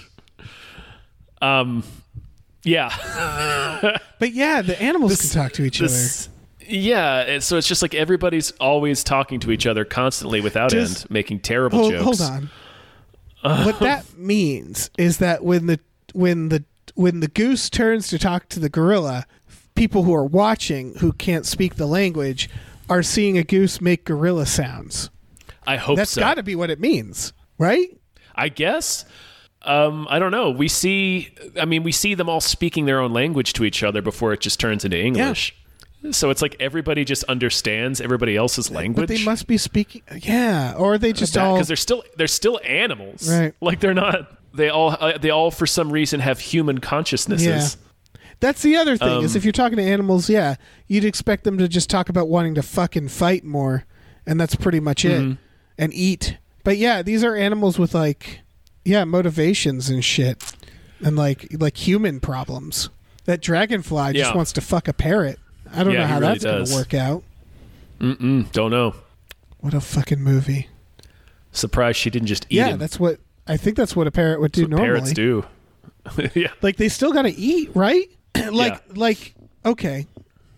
Yeah. But yeah, the animals can talk to each This- Yeah, so it's just like everybody's always talking to each other constantly without Does- end, making terrible other. jokes. Hold on. What that means is that when the goose turns to talk to the gorilla, people who are watching who can't speak the language are seeing a goose make gorilla sounds. I hope That's so. got to be what it means, right? I guess. I don't know. We see them all speaking their own language to each other before it just turns into English. So it's like everybody just understands everybody else's language. But they must be speaking. Yeah, or they just all. because they're still animals. Right. Like they're not. They all for some reason have human consciousnesses. Yeah. That's the other thing is if you're talking to animals, yeah, you'd expect them to just talk about wanting to fucking fight more, and that's pretty much it, and eat. But yeah, these are animals with like, motivations and shit, and like human problems. That dragonfly just Yeah. wants to fuck a parrot. I don't Yeah, know he how really that's going does. to work out. Don't know. What a fucking movie. Surprised she didn't just eat Yeah, him. I think that's what a parrot would do That's what normally. parrots do. Yeah. Like they still got to eat, right? Okay.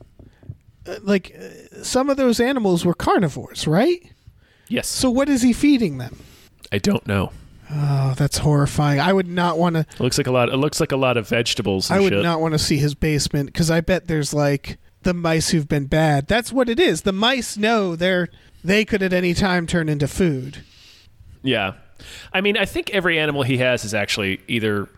Some of those animals were carnivores, right? Yes. So what is he feeding them? I don't know. Oh, that's horrifying. I would not want to. It looks like a lot of vegetables and I would shit. not want to see his basement because I bet there's like the mice who've been bad. That's what it is. The mice know they could at any time turn into food. Yeah. I mean, I think every animal he has is actually either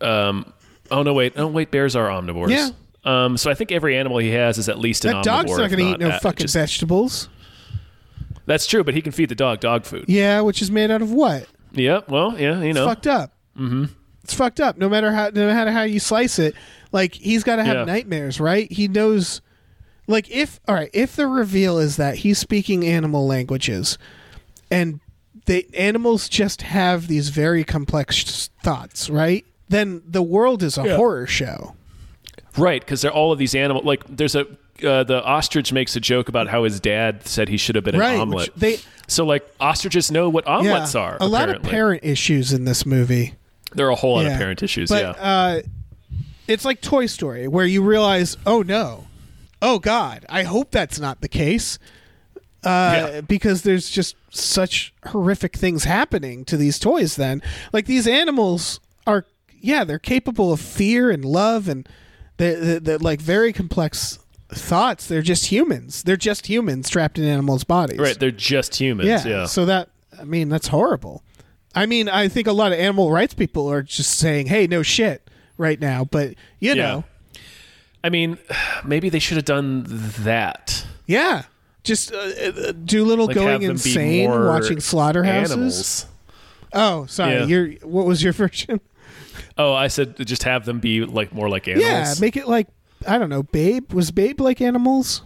bears are omnivores. Yeah. So I think every animal he has is at least an That omnivore. dog's not if going to eat no fucking just- vegetables. That's true, but he can feed the dog food. Yeah, which is made out of what? Yeah, well, yeah, you know. Fucked up. Mm-hmm. It's fucked up. No matter how you slice it, like he's got to have Yeah. nightmares, right? He knows. Like if the reveal is that he's speaking animal languages, and the animals just have these very complex thoughts, right? Then the world is a horror show. Right, because they're all of these animals. Like, there's the ostrich makes a joke about how his dad said he should have been an Right, omelet. which So, like, ostriches know what omelets are. A lot of apparently. parent issues in this movie. There are a whole lot Yeah. of parent issues, But, yeah. it's like Toy Story, where you realize, oh no, oh God, I hope that's not the case, because there's just such horrific things happening to these toys. Then, like these animals are, they're capable of fear and love, and they're like very complex thoughts. They're just humans. They're just humans trapped in animals' bodies. Right, they're just humans, yeah. So that's horrible. I mean, I think a lot of animal rights people are just saying, "Hey, no shit," right now. But you know, I mean, maybe they should have done that. yeah, just Doolittle Like, going have them be insane more watching slaughterhouses. Animals. Oh, sorry. Yeah. What was your version? Oh, I said just have them be like more like animals. Yeah, make it like, I don't know. Babe, was Babe like animals?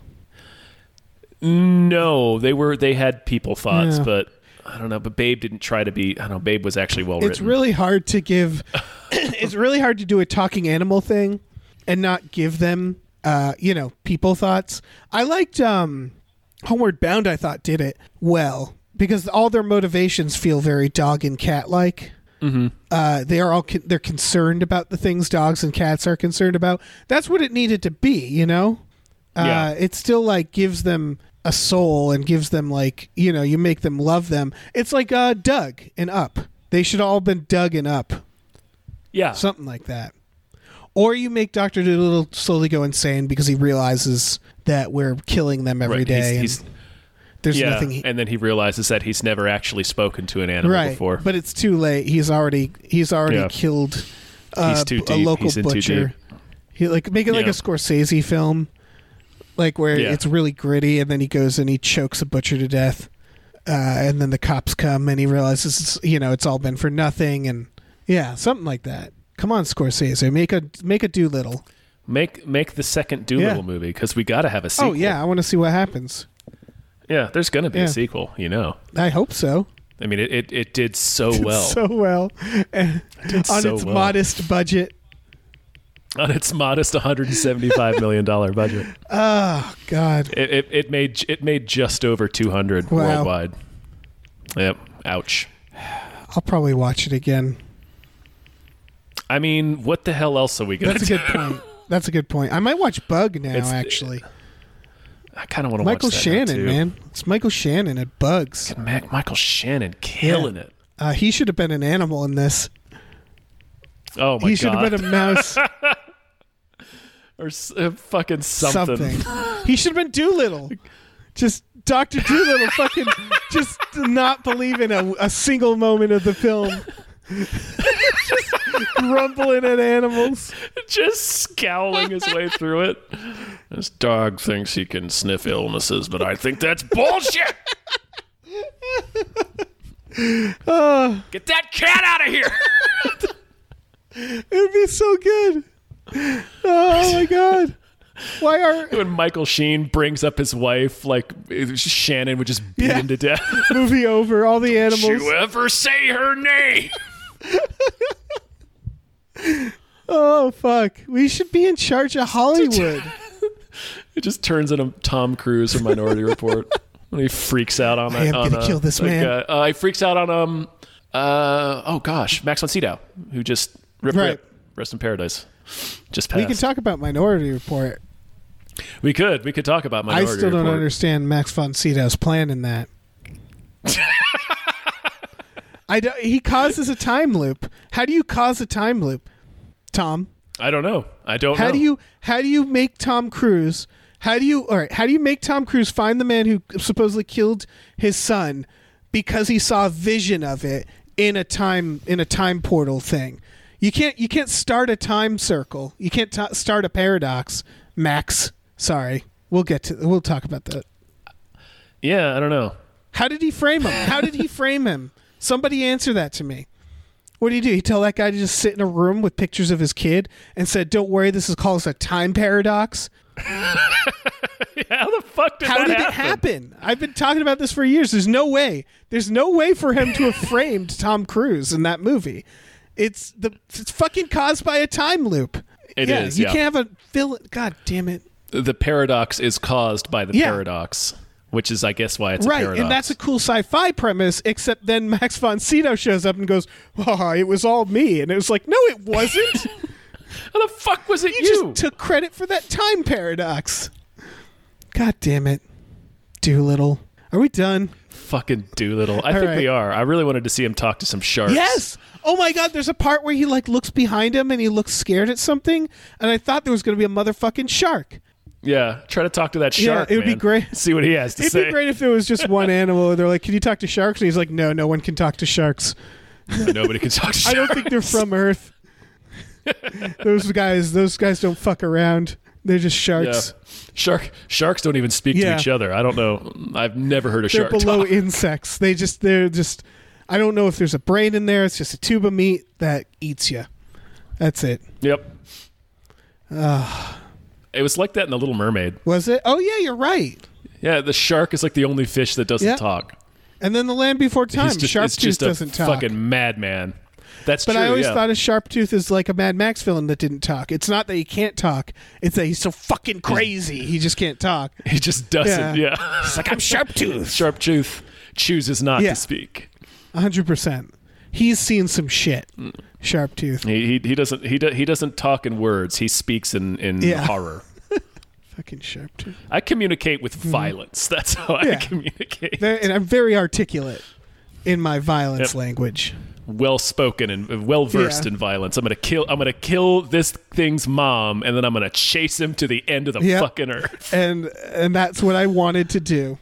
No, they had people thoughts, Yeah. but I don't know. But Babe didn't try to be. I don't know. Babe was actually well It's written. really hard to give. It's really hard to do a talking animal thing and not give them, people thoughts. I liked Homeward Bound. I thought did it well because all their motivations feel very dog and cat like. Mm-hmm. They are all they're concerned about the things dogs and cats are concerned about. That's what it needed to be, you know. Yeah. It still like gives them a soul and gives them like, you make them love them. It's like Doug and Up. They should all been Doug and Up. Yeah. Something like that. Or you make Dr. Dolittle slowly go insane because he realizes that we're killing them every Right, day. he's- and there's yeah, nothing. and then he realizes that he's never actually spoken to an animal Right, before. but it's too late. He's already Yeah. killed He's too a deep. local He's in too butcher. deep. He make it like Yeah. a Scorsese film. like where Yeah. it's really gritty, and then he goes and he chokes a butcher to death, and then the cops come and he realizes it's all been for nothing, and something like that. Come on, Scorsese, make a Doolittle. Make the second Doolittle movie, because we got to have a sequel. Oh yeah, I want to see what happens. Yeah, there's going to be a sequel, I hope so. I mean, it did so well. So well. On so its well. modest budget. On its modest $175 million budget. Oh, God. It made just over 200 Wow. worldwide. Yep. Ouch. I'll probably watch it again. I mean, what the hell else are we going to do? That's a good point. I might watch Bug now, actually. I kind of want to watch Michael that Shannon, now, too. man. It's Michael Shannon at Bugs. Michael Shannon killing it. He should have been an animal in this. Oh, my God. He should have been a mouse. Or fucking something. He should have been Doolittle. Just Dr. Doolittle fucking just not believing a single moment of the film. Just grumbling at animals. Just scowling his way through it. This dog thinks he can sniff illnesses, but I think that's bullshit. Get that cat out of here. It would be so good. Oh my God. Why are When Michael Sheen brings up his wife, like Shannon would just beat him to death. movie over, all the animals. You ever say her name? Oh fuck. We should be in charge of Hollywood. It just turns into Tom Cruise from Minority Report. When he freaks out on that. I am gonna kill this man. He freaks out on Max von Sydow, who just Right. Rest in Paradise. Just passed. We can talk about Minority Report. We could talk about Minority I still don't Report. understand Max von Sydow's plan in that. He causes a time loop. How do you cause a time loop, Tom? I don't know. How do you make Tom Cruise? How do you make Tom Cruise find the man who supposedly killed his son because he saw a vision of it in a time portal thing? You can't start a time circle. You can't start a paradox, Max. Sorry. We'll talk about that. Yeah, I don't know. How did he frame him? Somebody answer that to me. What do? He tell that guy to just sit in a room with pictures of his kid and said, "Don't worry, this is called a time paradox." How the fuck did How that did it happen? I've been talking about this for years. There's no way for him to have framed Tom Cruise in that movie. It's fucking caused by a time loop. It is. You can't have a fill. God damn it. The paradox is caused by the paradox, which is, I guess, why it's a paradox. And that's a cool sci-fi premise, except then Max von Sydow shows up and goes, "Oh, it was all me." And it was like, no, it wasn't. How the fuck was it you? Just took credit for that time paradox. God damn it. Doolittle. Are we done? Fucking Doolittle. I think we are. I really wanted to see him talk to some sharks. Yes. Oh my God, there's a part where he looks behind him and he looks scared at something, and I thought there was going to be a motherfucking shark. Yeah, try to talk to that shark. it would be man. great. See what he has to say. It'd be great if there was just one animal and they're like, "Can you talk to sharks?" And he's like, "No, no one can talk to sharks. Nobody can talk to sharks. I don't think they're from Earth. Those guys don't fuck around. They're just sharks. Yeah. Sharks don't even speak to each other. I don't know. I've never heard a They're shark below talk. insects. They're just. I don't know if there's a brain in there. It's just a tube of meat that eats you. That's it. Yep. It was like that in The Little Mermaid. Was it? Oh yeah, you're right. Yeah, the shark is like the only fish that doesn't talk. And then The Land Before Time. It's Sharptooth just a doesn't talk. fucking madman. That's But true. I always yeah. thought of Sharptooth as like a Mad Max villain that didn't talk. It's not that he can't talk. It's that he's so fucking crazy. He just can't talk. He just doesn't. Yeah. It's like, I'm Sharptooth. Sharptooth chooses not Yeah. to speak. 100%. He's seen some shit. Sharptooth. He doesn't talk in words. He speaks in horror. Fucking Sharptooth. I communicate with violence. That's how I communicate. And I'm very articulate in my violence language. Well spoken and well versed in violence. I'm gonna kill this thing's mom, and then I'm gonna chase him to the end of the fucking earth. And that's what I wanted to do.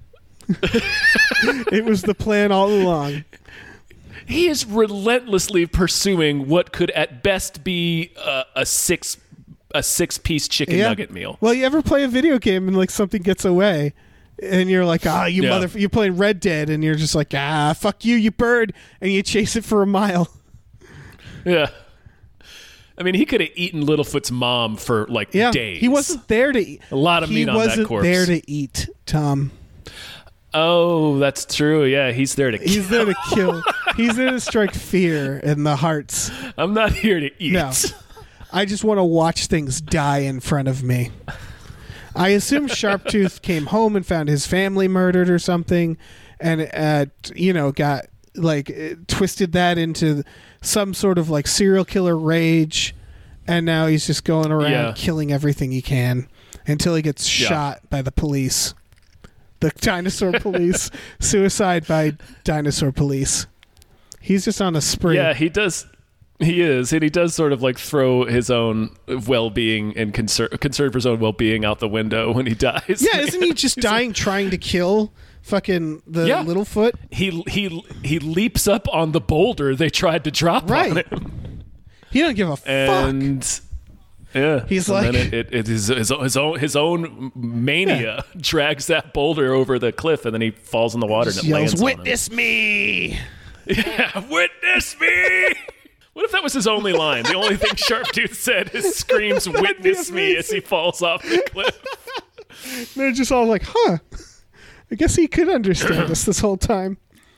It was the plan all along. He is relentlessly pursuing what could at best be a 6 a 6-piece chicken nugget meal. Well, you ever play a video game and like something gets away, and you're like, you're playing Red Dead, and you're just like, fuck you, you bird, and you chase it for a mile. Yeah. I mean, he could have eaten Littlefoot's mom for like days. He wasn't there to eat. A lot of meat on that corpse. He wasn't there to eat, Tom. Oh, that's true. Yeah, he's there to kill. He's there to kill. He's there to strike fear in the hearts. I'm not here to eat. No. I just want to watch things die in front of me. I assume Sharptooth came home and found his family murdered or something, and got twisted that into some sort of like serial killer rage, and now he's just going around killing everything he can until he gets shot by the police. The dinosaur police. Suicide by dinosaur police. He's just on a spree. Yeah, he does. He is, and he does sort of like throw his own well-being and concern for his own well-being out the window when he dies. Yeah, isn't he just dying trying to kill fucking the Littlefoot? He leaps up on the boulder they tried to drop on him. He doesn't give a fuck. Yeah, he's and like, then it is his own mania drags that boulder over the cliff, and then he falls in the water and it lands on him. "Witness me!" Yeah, witness me. What if that was his only line? The only thing Sharptooth said is screams "Witness me" as he falls off the cliff. They're just all like, "Huh? I guess he could understand us this whole time."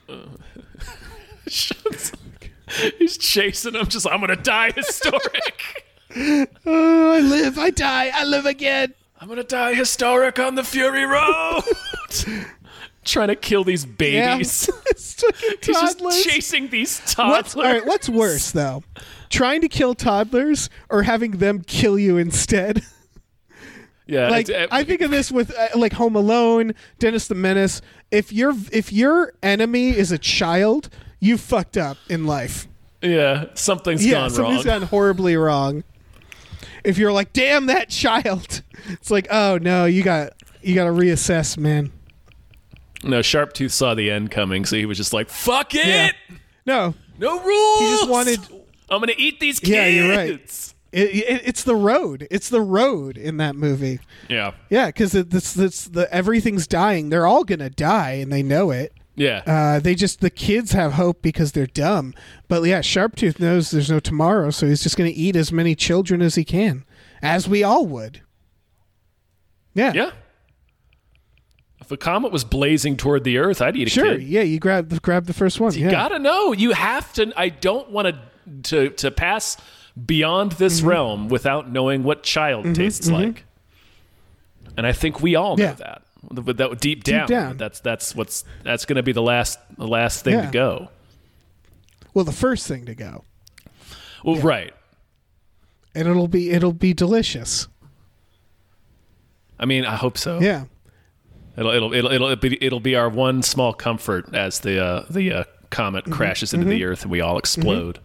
He's chasing him. Just, I'm gonna die historic. Oh, I live, I die, I live again. I'm gonna die historic on the Fury Road. Trying to kill these babies. Yeah. He's just chasing these toddlers. What's worse, though? Trying to kill toddlers or having them kill you instead? Yeah. I think of this with like Home Alone, Dennis the Menace. If your enemy is a child, you fucked up in life. Yeah, something's gone wrong. Something's gone horribly wrong. If you're like, damn that child, it's like, oh no, you got to reassess, man. No, Sharptooth saw the end coming, so he was just like, fuck it! Yeah. No rules! He just wanted... I'm going to eat these kids! Yeah, you're right. It's the road. It's the road in that movie. Yeah. Yeah, because everything's dying. They're all going to die, and they know it. Yeah. The kids have hope because they're dumb. But yeah, Sharptooth knows there's no tomorrow, so he's just going to eat as many children as he can, as we all would. Yeah. Yeah. If a comet was blazing toward the Earth, I'd eat a kid. Sure, yeah, you grab the first one. You gotta know. You have to. I don't want to pass beyond this realm without knowing what child tastes like. And I think we all know that. But that deep down. That's going to be the last thing to go. Well, the first thing to go. Well, right. And it'll be delicious. I mean, I hope so. Yeah. It'll be our one small comfort as the comet crashes into the Earth and we all explode.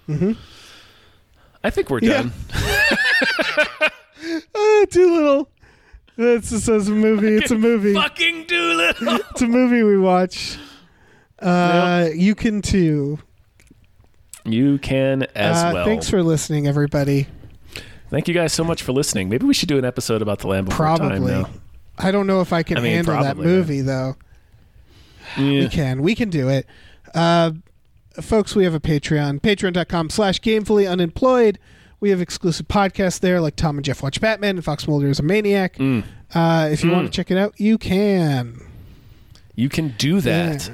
I think we're done. Doolittle. This is a movie. It's a movie. Fucking Doolittle. It's a movie we watch. You can too. You can as well. Thanks for listening, everybody. Thank you guys so much for listening. Maybe we should do an episode about The Land Before Time now. I don't know if I can handle that movie, though. Yeah. We can do it. Folks, we have a Patreon. Patreon.com/GamefullyUnemployed. We have exclusive podcasts there, like Tom and Jeff Watch Batman and Fox Mulder is a Maniac. If you want to check it out, you can. You can do that.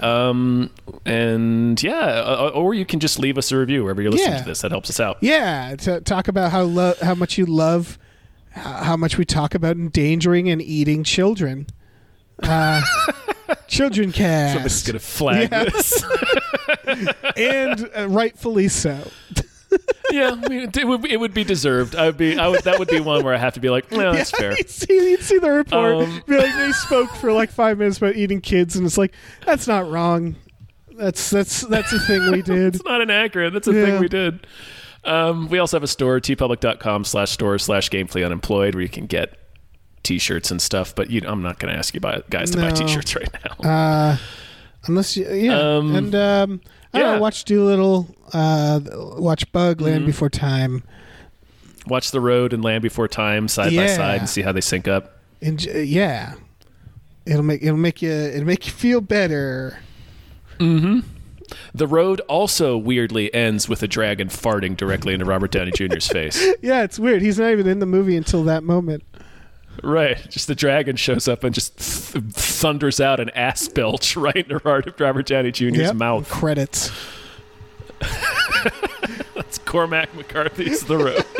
Yeah. Or you can just leave us a review wherever you're listening to this. That helps us out. Yeah. To talk about how much you love how much we talk about endangering and eating children. Children cast. Somebody's going to flag this. And rightfully so. Yeah, I mean, it would be deserved. That would be one where I have to be like, no, that's fair. You'd see the report. Be like, they spoke for like 5 minutes about eating kids, and it's like, that's not wrong. That's a thing we did. It's not inaccurate. That's a thing we did. We also have a store, tpublic.com/store/gamefullyunemployed, where you can get T-shirts and stuff. But I'm not going to ask you guys to buy T-shirts right now. Unless you, and I don't know, watch Doolittle, watch Bug, Land Before Time. Watch The Road and Land Before Time side by side and see how they sync up. Yeah, it'll make you feel better. Mm-hmm. The Road also weirdly ends with a dragon farting directly into Robert Downey Jr.'s face. Yeah, it's weird. He's not even in the movie until that moment. Right. Just the dragon shows up and just thunders out an ass belch right into Robert Downey Jr.'s mouth. Credits. That's Cormac McCarthy's The Road.